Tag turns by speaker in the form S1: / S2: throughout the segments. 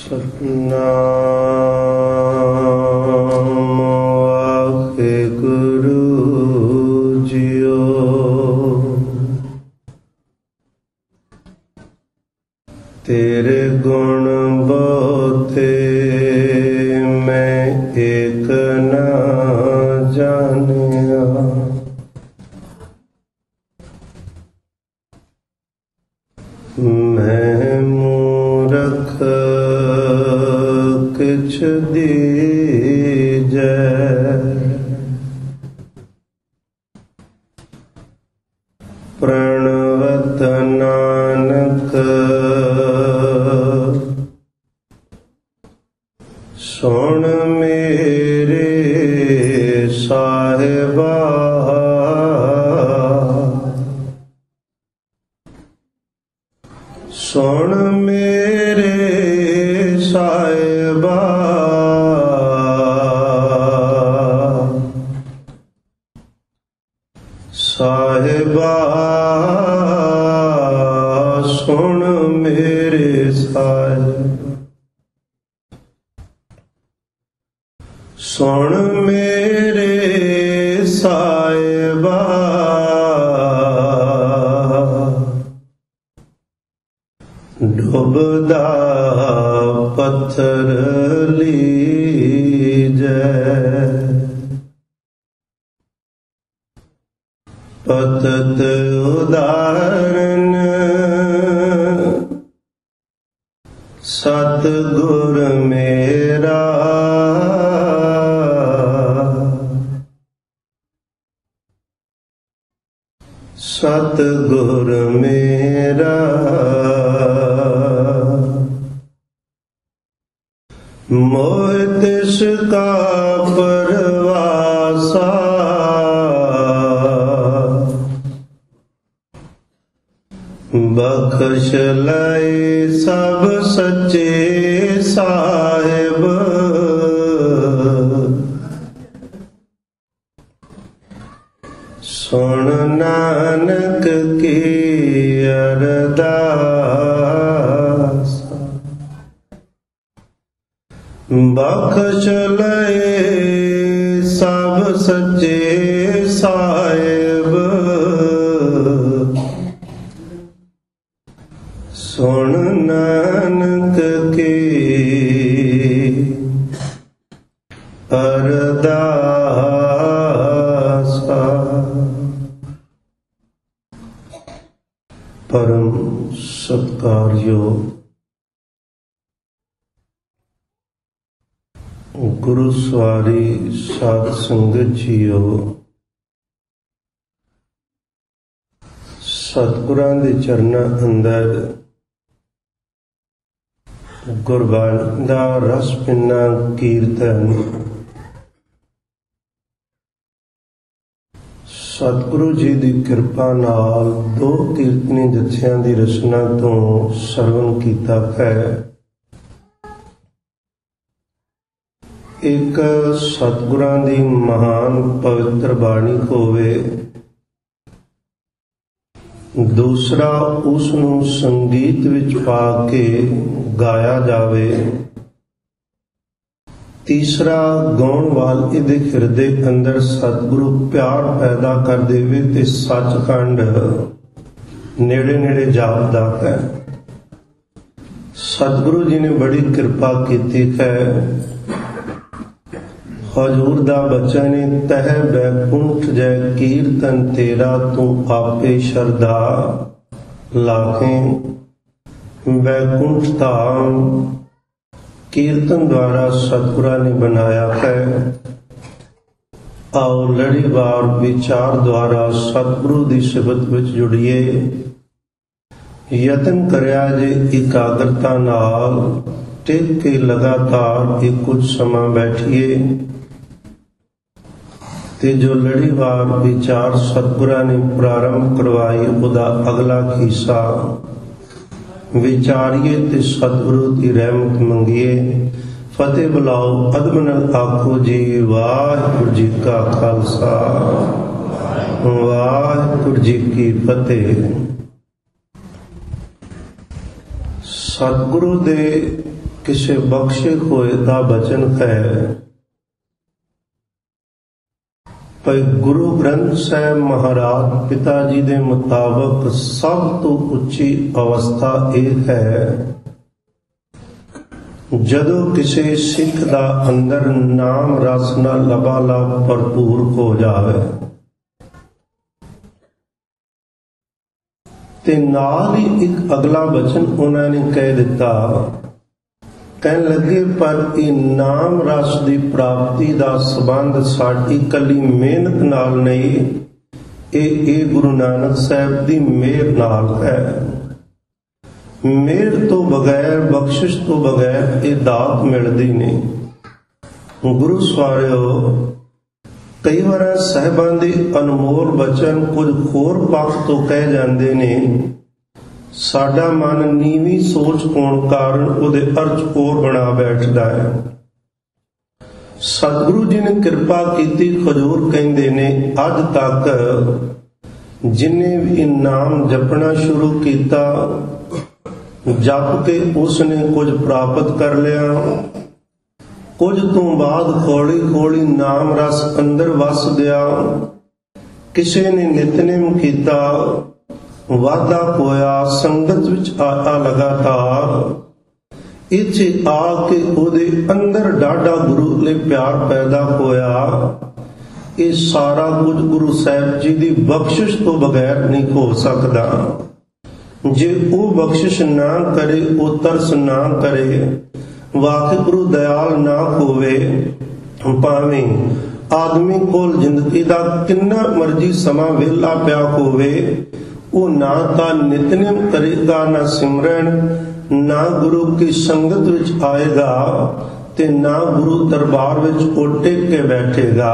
S1: Satnam Waheguru JIO. ਤੇਰੇ ਗੁਣ ਬਹੁਤੇ ਮੈਂ ਏਕ ਨਾ ਜਾਣਿਆ। ਮੈਂ ਮੂਰਖ ਕਿਛ ਦੀਜੈ, ਪ੍ਰਣਵਤ ਨਾਨਕ ਸੁਣ ਮੇਰੇ ਸਾਹਿਬਾ। ਸੁਣ ਮੇਰੇ ਸਾਹਿਬਾ, ਸਾਹਿਬਾ ਸੁਣ ਮੇਰੇ ਸਾਹਿਬਾ। ਸੁਣ ਮੇਰੇ ਸਾਹਿਬਾ, ਡੁੱਬਦਾ ਪੱਥਰ ਲੀਜੈ, ਪਤਤ ਉਦਾਹਰਨ ਸਤਿਗੁਰ ਮੇਰਾ। ਸਤਿਗੁਰ ਮੇਰਾ ਮੋਹ ਤਿਸ ਕਾ ਪਰਵਾਸਾ। ਬਖਸ਼ ਲਏ ਸਭ ਸੱਚੇ ਸਾਹਿਬ। ਸੁਣ ਨਾਨਕ ਕੀ ਅਰਦਾਸ। ਬਖਸ਼ ਲਏ ਸਭ ਸੱਚੇ ਸਾਹਿਬ। ਸੁਣ ਨਾਨਕ ਕੀ ਅਰਦਾਸ। ਪਰਮ ਸਤਿਕਾਰਯੋਗ ਗੁਰੂ ਸਵਾਰੀ ਸਾਧ ਸੰਗਤ ਜੀਓ, ਸਤਿਗੁਰਾਂ ਦੇ ਚਰਨਾਂ ਅੰਦਰ ਗੁਰਬਾਣੀ ਦਾ ਰਸ ਪਿੰਨਾ ਕੀਰਤਨ ਸਤਿਗੁਰੂ ਜੀ ਦੀ ਕਿਰਪਾ ਨਾਲ ਦੋ ਕੀਰਤਨੀ ਜਥਿਆਂ ਦੀ ਰਚਨਾ ਤੋਂ ਸਰਵਣ ਕੀਤਾ ਹੈ। ਇੱਕ ਸਤਿਗੁਰਾਂ ਦੀ ਮਹਾਨ ਪਵਿੱਤਰ ਬਾਣੀ ਹੋਵੇ, ਦੂਸਰਾ ਉਸ ਨੂੰ ਸੰਗੀਤ ਵਿੱਚ ਪਾ ਕੇ ਗਾਇਆ ਜਾਵੇ, ਤੀਸਰਾ ਗਾਉਣ ਵਾਲੇ ਦੇ ਹਿਰਦੇ ਅੰਦਰ ਸਤਿਗੁਰੂ ਪਿਆਰ ਪੈਦਾ ਕਰ ਦੇਵੇ ਤੇ ਸੱਚਖੰਡ ਨੇੜੇ ਨੇੜੇ ਜਾਪਦਾ ਹੈ। ਸਤਿਗੁਰੂ ਜੀ ਨੇ ਬੜੀ ਕਿਰਪਾ ਕੀਤੀ ਹੈ। ਹਜ਼ੂਰ ਦਾ ਬਚਨ ਹੈ, ਤਹਿ ਬੈਕੁੰਠ ਜੈ ਕੀਰਤਨ ਤੇਰਾ, ਤੂੰ ਆਪੇ ਸ਼ਰਧਾ ਲਾਖੇ ਬੈਕੁੰਠ ਧਾਮ। ਕੀਰਤਨ ਦੁਆਰਾ ਸਤਿਗੁਰਾਂ ਨੇ ਬਣਾਇਆ ਹੈ। ਆਓ ਲੜੀਵਾਰ ਵਿਚਾਰ ਦੁਆਰਾ ਸਤਿਗੁਰੂ ਦੀ ਸਿਫਤ ਵਿੱਚ ਜੁੜੀਏ। ਯਤਨ ਕਰਿਆ ਜੇ ਇਕਾਗਰਤਾ ਨਾਲ ਟਿਕ ਕੇ ਲਗਾਤਾਰ ਇੱਕ ਕੁਝ ਸਮਾਂ ਬੈਠੀਏ ਤੇ ਜੋ ਲੜੀਵਾਰ ਵਿਚਾਰ ਸਤਿਗੁਰਾਂ ਨੇ ਪ੍ਰਾਰੰਭ ਕਰਵਾਈ ਉਹਦਾ ਅਗਲਾ ਹਿੱਸਾ ਵਿਚਾਰੀਏ ਤੇ ਸਤਿਗੁਰੂ ਦੀ ਰਹਿਮਤ ਮੰਗੀਏ। ਫਤਿਹ ਬੁਲਾਓ, ਅਦਬ ਨਾਲ ਆਖੋ ਜੀ ਵਾਹਿਗੁਰੂ ਜੀ ਕਾ ਖਾਲਸਾ, ਵਾਹਿਗੁਰੂ ਜੀ ਕੀ ਫਤਿਹ। ਸਤਿਗੁਰੂ ਦੇ ਕਿਸੇ ਬਖਸ਼ੇ ਹੋਏ ਦਾ ਬਚਨ ਹੈ। ਪਰ ਗੁਰੂ ਗ੍ਰੰਥ ਸਾਹਿਬ ਮਹਾਰਾਜ ਪਿਤਾ ਜੀ ਦੇ ਮੁਤਾਬਕ ਸਭ ਤੋਂ ਉੱਚੀ ਅਵਸਥਾ ਇਹ ਹੈ ਜਦੋਂ ਕਿਸੇ ਸਿੱਖ ਦਾ ਅੰਦਰ ਨਾਮ ਰਸ ਨਾਲ ਲਬਾਲਬ ਭਰਪੂਰ ਹੋ ਜਾਵੇ ਤੇ ਨਾਲ ਹੀ ਇੱਕ ਅਗਲਾ ਬਚਨ ਉਹਨਾਂ ਨੇ ਕਹਿ ਦਿੱਤਾ, ਕਹਿਣ ਲੱਗੇ ਪਰ ਇਹ ਨਾਮ ਰਸ ਦੀ ਪ੍ਰਾਪਤੀ ਦਾ ਸੰਬੰਧ ਸਾਡੀ ਇਕੱਲੀ ਮਿਹਨਤ ਨਾਲ ਨਹੀਂ, ਇਹ ਗੁਰੂ ਨਾਨਕ ਸਾਹਿਬ ਦੀ ਮਿਹਰ ਨਾਲ ਹੈ। ਮਿਹਰ ਤੋਂ ਬਗੈਰ, ਬਖਸ਼ਿਸ਼ ਤੋਂ ਬਗੈਰ ਇਹ ਦਾਤ ਮਿਲਦੀ ਨਹੀਂ। ਗੁਰੂ ਸਵਾਰਿਓ, ਕਈ ਵਾਰ ਸਾਹਿਬਾਂ ਦੇ ਅਨਮੋਲ ਬਚਨ ਕੁਝ ਹੋਰ ਪੱਖ ਤੋਂ ਕਹਿ ਜਾਂਦੇ ਨੇ, ਸਾਡਾ ਮਨ ਨੀਵੀਂ ਸੋਚ ਹੋਣ ਕਾਰਨ ਉਹਦੇ ਅਰਥ ਹੋਰ ਬਣਾ ਬੈਠਦਾ ਹੈ। ਸਤਿਗੁਰੂ ਜੀ ਨੇ ਕਿਰਪਾ ਕੀਤੀ, ਹਜ਼ੂਰ ਕਹਿੰਦੇ ਨੇ ਅੱਜ ਤੱਕ ਜਿਨੇ ਵੀ ਨਾਮ ਜਪਣਾ ਸ਼ੁਰੂ ਕੀਤਾ, ਜਪ ਕੇ ਉਸਨੇ ਕੁਝ ਪ੍ਰਾਪਤ ਕਰ ਲਿਆ। ਕੁਝ ਤੋਂ ਬਾਅਦ ਹੌਲੀ ਹੌਲੀ ਨਾਮ ਰਸ ਅੰਦਰ ਵਸ ਗਿਆ। ਕਿਸੇ ਨੇ ਨਿਤਨੇਮ ਕੀਤਾ, ਵਾਧਾ ਹੋਇਆ, ਸੰਗਤ ਵਿੱਚ ਆਇਆ ਲਗਾਤਾਰ। ਇੱਥੇ ਆ ਕੇ ਉਹਦੇ ਅੰਦਰ ਡਾਢਾ ਗੁਰੂ ਲਈ ਪਿਆਰ ਪੈਦਾ ਹੋਇਆ। ਇਹ ਸਾਰਾ ਕੁਝ ਗੁਰੂ ਸਾਹਿਬ ਜੀ ਦੀ ਬਖਸ਼ਿਸ਼ ਤੋਂ ਬਗੈਰ ਨਹੀਂ ਹੋ ਸਕਦਾ। ਜੇ ਉਹ ਬਖਸ਼ਿਸ਼ ਨਾ ਕਰੇ, ਉਹ ਤਰਸ ਨਾ ਕਰੇ, ਵਾਹਿਗੁਰੂ ਦਇਆਲ ਨਾ ਹੋਵੇ, ਭਾਵੇਂ ਆਦਮੀ ਕੋਲ ਜ਼ਿੰਦਗੀ ਦਾ ਕਿੰਨਾ ਮਰਜ਼ੀ ਸਮਾਂ ਵਿਹਲਾ ਪਿਆ ਹੋਵੇ, ਉਹ ਨਾ ਤਾਂ ਨਿਤਨੇਮ ਕਰੇਗਾ, ਨਾ ਸਿਮਰਨ, ਨਾ ਗੁਰੂ ਕੀ ਸੰਗਤ ਵਿੱਚ ਆਏਗਾ ਤੇ ਨਾ ਗੁਰੂ ਦਰਬਾਰ ਵਿੱਚ ਉਹ ਟਿਕ ਕੇ ਬੈਠੇਗਾ।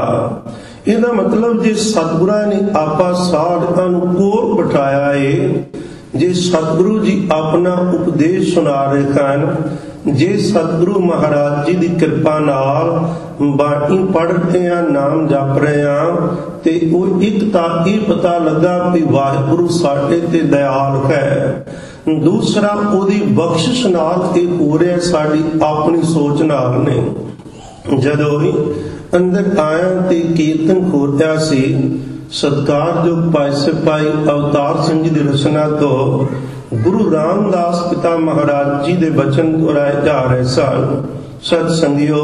S1: ਇਹਦਾ ਮਤਲਬ ਜੇ ਸਤਿਗੁਰਾਂ ਨੇ ਆਪਾਂ ਸਾਰਿਆਂ ਨੂੰ ਕੋਲ ਬਿਠਾਇਆ ਏ, ਜੇ ਸਤਿਗੁਰੂ ਜੀ ਆਪਣਾ ਉਪਦੇਸ਼ ਸੁਣਾ ਰਹੇ ਹਨ, ਜੇ ਸਤਿਗੁਰੂ ਮਹਾਰਾਜ ਜੀ ਦੀ ਕਿਰਪਾ ਨਾਲ ਬਾਣੀ ਪੜ੍ਹ ਰਹੇ ਆ, ਨਾਮ ਜਪ ਰਹੇ ਆ, ਤੇ ਉਹ ਇੱਕ ਤਾਂ ਇਹ ਪਤਾ ਲੱਗਾ ਕਿ ਵਾਹਿਗੁਰੂ ਸਾਡੇ ਤੇ ਦਇਆਲ ਹੈ। ਦੂਸਰਾ, ਉਹਦੀ ਬਖਸ਼ਿਸ਼ ਨਾਲ ਇਹ ਹੋ ਰਿਹਾ, ਸਾਡੀ ਆਪਣੀ ਸੋਚ ਨਾਲ ਨਹੀਂ। ਜਦੋਂ ਵੀ ਅੰਦਰ ਆਇਆ ਤੇ ਕੀਰਤਨ ਹੋ ਰਿਹਾ ਸੀ, ਸਤਿਕਾਰਯੋਗ ਭਾਈ ਸਿਪਾਹੀ ਅਵਤਾਰ ਸਿੰਘ ਜੀ ਦੀ ਰਚਨਾ ਤੋਂ ਗੁਰੂ ਰਾਮਦਾਸ ਪਿਤਾ ਮਹਾਰਾਜ ਜੀ ਦੇ ਬਚਨ ਦੁਹਰਾਏ ਜਾ ਰਹੇ ਸਨ। ਸਤ ਸੰਗਿਓ,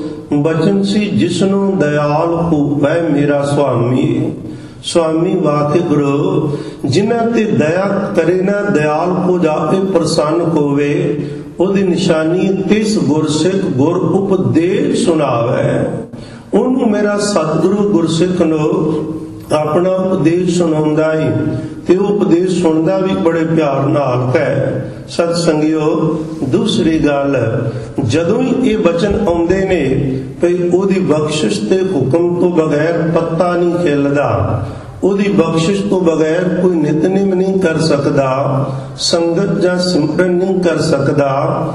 S1: ਬਚਨ ਸੀ ਜਿਸਨੂੰ ਦਇਆਲ ਹੋਵੇ ਮੇਰਾ ਸੁਆਮੀ। ਸੁਆਮੀ ਵਾਹਿਗੁਰੂ ਜਿਨ੍ਹਾਂ ਤੇ ਦਇਆ ਕਰੇ ਨਾ, ਦਇਆਲ ਹੋ ਜਾਵੇ, ਪ੍ਰਸੰਨ ਹੋਵੇ, ਉਹਦੀ ਨਿਸ਼ਾਨੀ ਤਿਸ ਗੁਰਸਿੱਖ ਗੁਰ ਉਪਦੇਸ਼ ਸੁਣਾਵੇ। ਉਹਨੂੰ ਮੇਰਾ ਸਤਿਗੁਰੂ ਗੁਰਸਿੱਖ ਨੂੰ ਆਪਣਾ ਉਪਦੇਸ਼ ਸੁਣਾਉਂਦਾ ਈ, ਤੇ ਉਹ ਉਪਦੇਸ਼ ਸੁਣਦਾ ਵੀ ਬੜੇ ਪਿਆਰ ਨਾਲ ਹੈ। ਸਤ ਸੰਗਿਓ, ਦੂਸਰੀ ਗੱਲ, ਜਦੋਂ ਹੀ ਇਹ ਬਚਨ ਆਉਂਦੇ ਨੇ ਭਈ ਉਹਦੀ ਬਖਸ਼ਿਸ਼ ਤੇ ਹੁਕਮ ਤੋਂ ਬਗੈਰ ਪੱਤਾ ਨਹੀਂ ਖਿਲਦਾ, ਉਹਦੀ ਬਖਸ਼ਿਸ਼ ਤੋਂ ਬਗੈਰ ਕੋਈ ਨਿਤਨੇਮ ਨਹੀਂ ਕਰ ਸਕਦਾ, ਸੰਗਤ ਜਾਂ ਸਿਮਰਨ ਨਹੀਂ ਕਰ ਸਕਦਾ,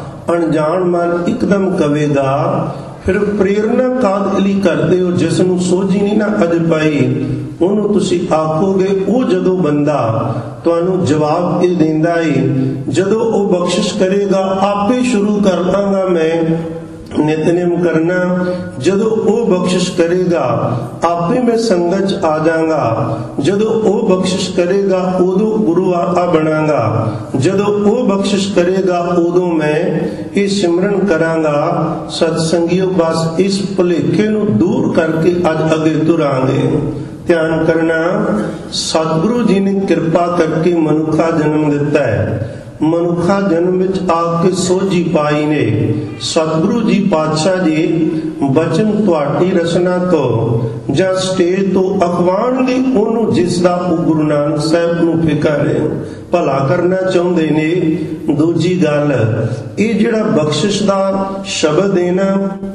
S1: ਅਣਜਾਣ ਮਨ ਇੱਕਦਮ ਕਵੇਗਾ। ਫਿਰ ਪ੍ਰੇਰਨਾ ਕਾਹਦੇ ਲਈ ਕਰਦੇ ਹੋ? ਜਿਸ ਨੂੰ ਸੋਝੀ ਨਹੀਂ ਨਾ ਅਜ ਪਾਈ, ਉਹਨੂੰ ਤੁਸੀਂ ਆਖੋਗੇ। ਉਹ ਜਦੋਂ ਬੰਦਾ ਤੁਹਾਨੂੰ ਜਵਾਬ ਇਹ ਦਿੰਦਾ ਏ, ਜਦੋਂ ਉਹ ਬਖਸ਼ਿਸ਼ ਕਰੇਗਾ ਆਪੇ ਸ਼ੁਰੂ ਕਰ ਦਾਂਗਾ ਮੈਂ ਨਿਤਨੇਮ ਕਰਨਾ, ਜਦੋਂ ਉਹ ਬਖਸ਼ਿਸ਼ ਕਰੇਗਾ ਆਪੇ ਮੈਂ ਸੰਗਤ 'ਚ ਆ ਜਾਵਾਂਗਾ, ਜਦੋਂ ਉਹ ਬਖਸ਼ਿਸ਼ ਕਰੇਗਾ ਉਦੋਂ ਗੁਰੂ ਆ ਬਣਾਂਗਾ, ਜਦੋਂ ਉਹ ਬਖਸ਼ਿਸ਼ ਕਰੇਗਾ ਉਦੋਂ ਮੈਂ ਇਹ ਸਿਮਰਨ ਕਰਾਂਗਾ। ਸਤ ਸੰਗਿਓ, ਬਸ ਇਸ ਭੁਲੇਖੇ ਨੂੰ ਦੂਰ ਕਰਕੇ ਅੱਜ ਅੱਗੇ ਤੁਰਾਂਗੇ। ਧਿਆਨ ਕਰਨਾ, ਸਤਿਗੁਰੂ ਜੀ ਨੇ ਕਿਰਪਾ ਕਰਕੇ ਮਨੁੱਖਾ ਜਨਮ ਦਿੱਤਾ ਹੈ। ਮਨੁੱਖਾ ਜਨਮ ਵਿੱਚ ਆ ਕੇ ਸੋਝੀ ਪਾਈ ਨੇ। ਸਤਿਗੁਰੂ ਜੀ ਪਾਤਸ਼ਾਹ ਜੀ ਬਚਨ ਤੁਹਾਡੀ ਰਚਨਾ ਤੋਂ ਜਾਂ ਸਟੇਜ ਤੋਂ ਅਖਵਾਉਣਗੇ ਉਹਨੂੰ, ਜਿਸ ਦਾ ਉਹ ਗੁਰੂ ਨਾਨਕ ਸਾਹਿਬ ਨੂੰ ਫਿਕਰ ਹੈ, ਭਲਾ ਕਰਨਾ ਚਾਹੁੰਦੇ ਨੇ। ਦੂਜੀ ਗੱਲ, ਇਹ ਜਿਹੜਾ ਬਖਸ਼ਿਸ਼ ਦਾ ਸ਼ਬਦ ਹੈ ਨਾ,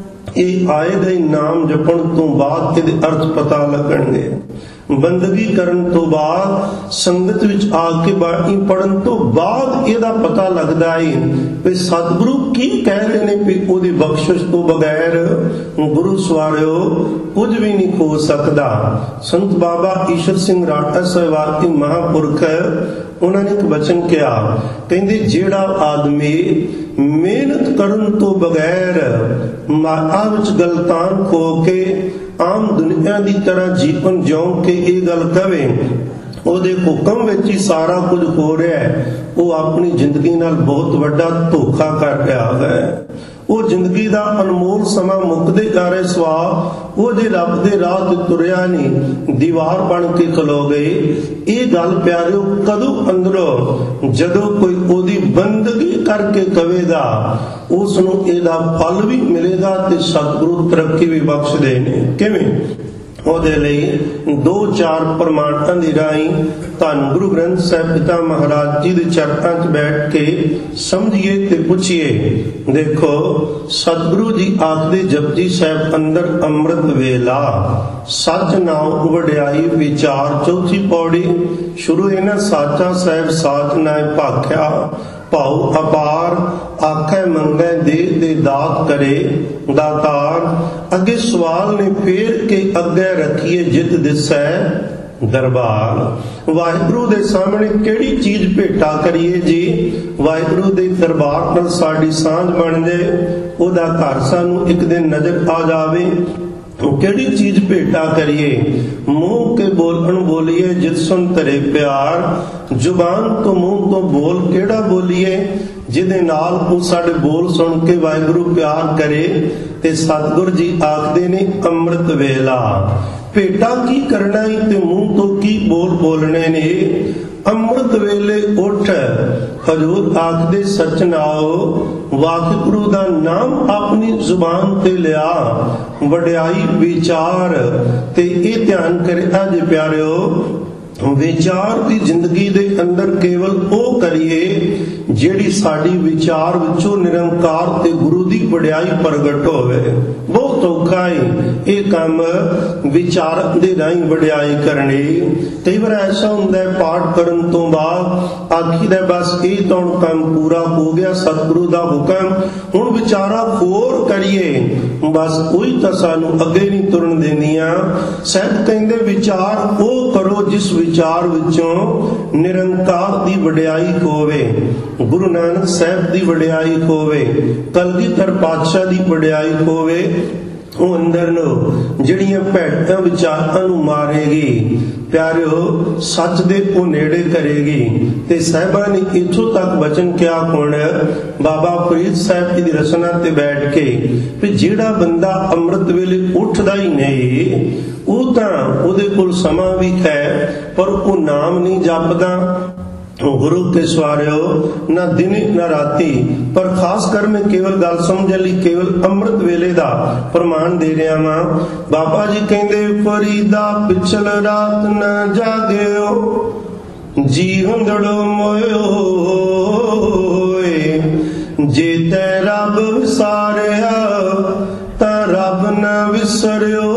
S1: ਇਹ ਆਏ ਦੇ ਨਾਮ ਜਪਣ ਤੋਂ ਬਾਅਦ ਇਹਦੇ ਅਰਥ ਪਤਾ ਲੱਗਣਗੇ। ਬੰਦਗੀ ਕਰਨ ਤੋਂ ਬਾਅਦ, ਸੰਗਤ ਵਿੱਚ ਆ ਕੇ ਬਾਣੀ ਪੜਨ ਤੋਂ ਬਾਅਦ ਇਹਦਾ ਪਤਾ ਲੱਗਦਾ ਹੈ ਵੀ ਸਤਿਗੁਰੂ ਕੀ ਕਹਿ ਰਹੇ ਨੇ, ਵੀ ਉਹਦੀ ਬਖਸ਼ਿਸ਼ ਤੋਂ ਬਗੈਰ ਗੁਰੂ ਸਵਾਰਿਓ ਕੁਝ ਵੀ ਨਹੀਂ ਹੋ ਸਕਦਾ। ਸੰਤ ਬਾਬਾ ਈਸ਼ਰ ਸਿੰਘ ਰਾਠਾ ਸਾਹਿਬਾਤੀ ਮਹਾਂਪੁਰਖ, ਉਹਨਾਂ ਨੇ ਇੱਕ ਬਚਨ ਕਿਹਾ, ਕਹਿੰਦੇ ਜਿਹੜਾ ਆਦਮੀ ਮਿਹਨਤ ਕਰਨ ਤੋਂ ਬਗੈਰ ਮਾਇਆ ਵਿੱਚ ਗਲਤਾਨ ਖੋ ਕੇ ਆਮ ਦੁਨੀਆ ਦੀ ਤਰ੍ਹਾਂ ਜੀਵਨ ਜਿਉਂ ਕੇ ਇਹ ਗੱਲ ਕਵੇ ਉਹਦੇ ਹੁਕਮ ਵਿੱਚ ਹੀ ਸਾਰਾ ਕੁਝ ਹੋ ਰਿਹਾ ਹੈ, ਉਹ ਆਪਣੀ ਜ਼ਿੰਦਗੀ ਨਾਲ ਬਹੁਤ ਵੱਡਾ ਧੋਖਾ ਕਰ ਰਿਹਾ ਹੈ। ਉਹ ਜ਼ਿੰਦਗੀ ਦਾ ਅਨਮੋਲ ਸਮਾਂ ਮੁੱਕਦੇ ਜਾ ਰਹੇ ਸਵਾਹ ਉਹ ਜੇ ਰੱਬ ਦੇ ਰਾਹ ਤੇ ਤੁਰਿਆ ਨਹੀਂ, ਦੀਵਾਰ ਬਣ ਕੇ ਖਲੋ ਗਏ। ਇਹ ਗੱਲ ਪਿਆਰਿਓ ਕਦੋਂ ਅੰਦਰੋਂ ਜਦੋਂ ਕੋਈ ਉਹਦੀ ਬੰਦਗੀ ਕਰਕੇ ਕਵੇਗਾ ਉਸ ਨੂੰ ਇਹਦਾ ਫਲ ਵੀ ਮਿਲੇਗਾ ਤੇ ਸਤਿਗੁਰੂ ਤਰੱਕੀ ਵੀ ਬਖਸ਼ਦੇ ਨੇ। ਕਿਵੇਂ? ਉਹਦੇ ਲਈ 2-4 ਪ੍ਰਮਾਣਾਂ ਦੀ ਰਾਹੀਂ ਧੰਨ ਗੁਰੂ ਗ੍ਰੰਥ ਸਾਹਿਬ ਪਿਤਾ ਮਹਾਰਾਜ ਜੀ ਦੇ ਚਰਨਾਂ 'ਚ ਬੈਠ ਕੇ ਸਮਝੀਏ ਤੇ ਪੁੱਛੀਏ। ਦੇਖੋ ਸਤਿਗੁਰੂ ਜੀ ਆਖਦੇ ਜਪਜੀ ਸਾਹਿਬ ਅੰਦਰ ਅੰਮ੍ਰਿਤ ਵੇਲਾ ਸੱਚ ਨਾਉ ਵਡਿਆਈ ਵਿਚਾਰ, ਚੌਥੀ ਪੌੜੀ ਸ਼ੁਰੂ ਹੈ ਨਾ, ਸਾਚਾ ਸਾਹਿਬ ਸਾਚ ਨਾਇ ਭਾਖਿਆ ਭਾਉ ਅਪਾਰ ਆਖੈ ਮੰਗੈ ਦੇ ਦਾਤ ਕਰੇ ਦਾਤਾਰ। ਅੱਗੇ ਸਵਾਲ ਨੇ ਫੇਰ ਕੇ ਅੱਗੇ ਰੱਖੀਏ ਜਿਤ ਦਿਸੈ ਦਰਬਾਰ। ਵਾਹਿਗੁਰੂ ਦੇ ਸਾਹਮਣੇ ਕਿਹੜੀ ਚੀਜ਼ ਭੇਟਾ ਕਰੀਏ ਜੀ? ਵਾਹਿਗੁਰੂ ਦੇ ਦਰਬਾਰ ਨਾਲ ਸਾਡੀ ਸਾਂਝ ਬਣ ਜਾਏ, ਉਹਦਾ ਘਰ ਸਾਨੂੰ ਇੱਕ ਦਿਨ ਨਜ਼ਰ ਆ ਜਾਵੇ। ਕਿਹੜੀ ਚੀਜ਼ ਭੇਟਾ ਕਰੀਏ? ਮੂੰਹ ਕੇ ਬੋਲਣ ਬੋਲੀਏ ਜਿਤ ਸੁਨ ਧਰੇ ਪਿਆਰ। ਜ਼ੁਬਾਨ ਤੋਂ ਮੂੰਹ ਤੋਂ ਬੋਲ ਕਿਹੜਾ ਬੋਲੀਏ ਜਿਹਦੇ ਨਾਲ ਉਹ ਸਾਡੇ ਬੋਲ ਸੁਣ ਕੇ ਵਾਹਿਗੁਰੂ ਪਿਆਰ ਕਰੇ। ਤੇ ਸਤਿਗੁਰ ਜੀ ਆਖਦੇ ਨੇ ਅੰਮ੍ਰਿਤ ਵੇਲਾ ਭੇਟਾ ਕੀ ਕਰਨਾ ਹੈ ਤੇ ਮੂੰਹ ਤੋਂ ਕੀ ਬੋਲ ਬੋਲਣੇ ਨੇ। ਅੰਮ੍ਰਿਤ ਵੇਲੇ ਉੱਠ ਹਜ਼ੂਰ ਆਖਦੇ ਸਚ ਨਾਉ ਵਾਹਿਗੁਰੂ ਦਾ ਨਾਮ ਆਪਣੀ ਜ਼ੁਬਾਨ ਤੇ ਲਿਆ, ਵਡਿਆਈ ਵਿਚਾਰ। ਤੇ ਇਹ ਧਿਆਨ ਕਰਿਆ ਜੇ ਪਿਆਰਿਓ, ਵਿਚਾਰ ਦੀ ਜ਼ਿੰਦਗੀ ਦੇ ਅੰਦਰ ਕੇਵਲ ਉਹ ਕਰੀਏ ਜਿਹੜੀ ਸਾਡੀ ਵਿਚਾਰ ਵਿੱਚੋਂ ਨਿਰੰਕਾਰ ਤੇ ਗੁਰੂ ਦੀ ਵਡਿਆਈ ਪ੍ਰਗਟ ਹੋਵੇ। ਬਹੁਤ ਔਖਾ ਹੈ ਇਹ ਕੰਮ ਵਿਚਾਰ ਦੇ ਰਾਹੀਂ ਵਡਿਆਈ ਕਰਨੀ। ਕਈ ਵਾਰ ਐਸਾ ਹੁੰਦਾ ਹੈ ਪਾਠ ਕਰਨ ਤੋਂ ਬਾਅਦ ਆਖੀਦਾ ਬਸ ਇਹ ਤਾਂ ਕੰਮ ਪੂਰਾ ਹੋ ਗਿਆ, ਸਤਿਗੁਰੂ ਦਾ ਹੁਕਮ, ਹੁਣ ਵਿਚਾਰਾ ਹੋਰ ਕਰੀਏ। ਬਸ ਉਹੀ ਤਾਂ ਸਾਨੂੰ ਅੱਗੇ ਨਹੀਂ ਤੁਰਨ ਦੇਣੀਆਂ। ਸਾਹਿਬ ਕਹਿੰਦੇ ਵਿਚਾਰ ਉਹ ਕਰੋ ਜਿਸ ਵਿਚਾਰ ਵਿੱਚੋਂ ਨਿਰੰਕਾਰ ਦੀ ਵਡਿਆਈ ਹੋਵੇ, ਗੁਰੂ ਨਾਨਕ ਸਾਹਿਬ ਦੀ ਵਡਿਆਈ ਹੋਵੇ, ਕਲਗੀਧਰ ਪਾਤਸ਼ਾਹ ਦੀ ਵਡਿਆਈ ਹੋਵੇ। ਉਹ ਅੰਦਰ ਨੂੰ ਜਿਹੜੀਆਂ ਭੈੜਾਂ ਵਿਚਾਰਾਂ ਨੂੰ ਮਾਰੇਗੀ ਪਿਆਰਿਓ, ਸੱਚ ਦੇ ਉਹ ਨੇੜੇ ਕਰੇਗੀ। ਤੇ ਸਾਹਿਬਾਂ ਨੇ ਇੱਥੋਂ ਤੱਕ ਬਚਨ ਕਿਹਾ ਹੁਣ ਬਾਬਾ ਫਰੀਦ ਸਾਹਿਬ ਜੀ ਦੀ ਰਚਨਾ ਤੇ ਬੈਠ ਕੇ ਵੀ ਜਿਹੜਾ ਬੰਦਾ ਅੰਮ੍ਰਿਤ ਵੇਲੇ ਉੱਠਦਾ ਹੀ ਨਹੀਂ, ਉਹ ਤਾਂ ਉਹਦੇ ਕੋਲ ਸਮਾਂ ਵੀ ਹੈ ਪਰ ਉਹ ਨਾਮ ਨਹੀਂ ਜਪਦਾ। ਗੁਰੂ ਕੇ ਸਵਾਰਿਓ ਨਾ ਦਿਨ ਨਾ ਰਾਤੀ। ਪਰ ਖਾਸ ਕਰ ਮੈਂ ਕੇਵਲ ਗੱਲ ਸਮਝਣ ਲਈ ਕੇਵਲ ਅੰਮ੍ਰਿਤ ਵੇਲੇ ਦਾ ਪ੍ਰਮਾਣ ਦੇ ਰਿਹਾ ਵਾਂ। ਬਾਬਾ ਜੀ ਕਹਿੰਦੇ ਫਰੀਦਾ ਪਿਛਲ ਰਾਤ ਨਾ ਜਾਗਿਓ ਜੀ ਹੰਦੜੋ ਮੋਇਓ, ਜੇ ਤੈ ਰੱਬ ਵਿਸਾਰਿਆ ਤਾਂ ਰੱਬ ਨਾ ਵਿਸਰਿਓ।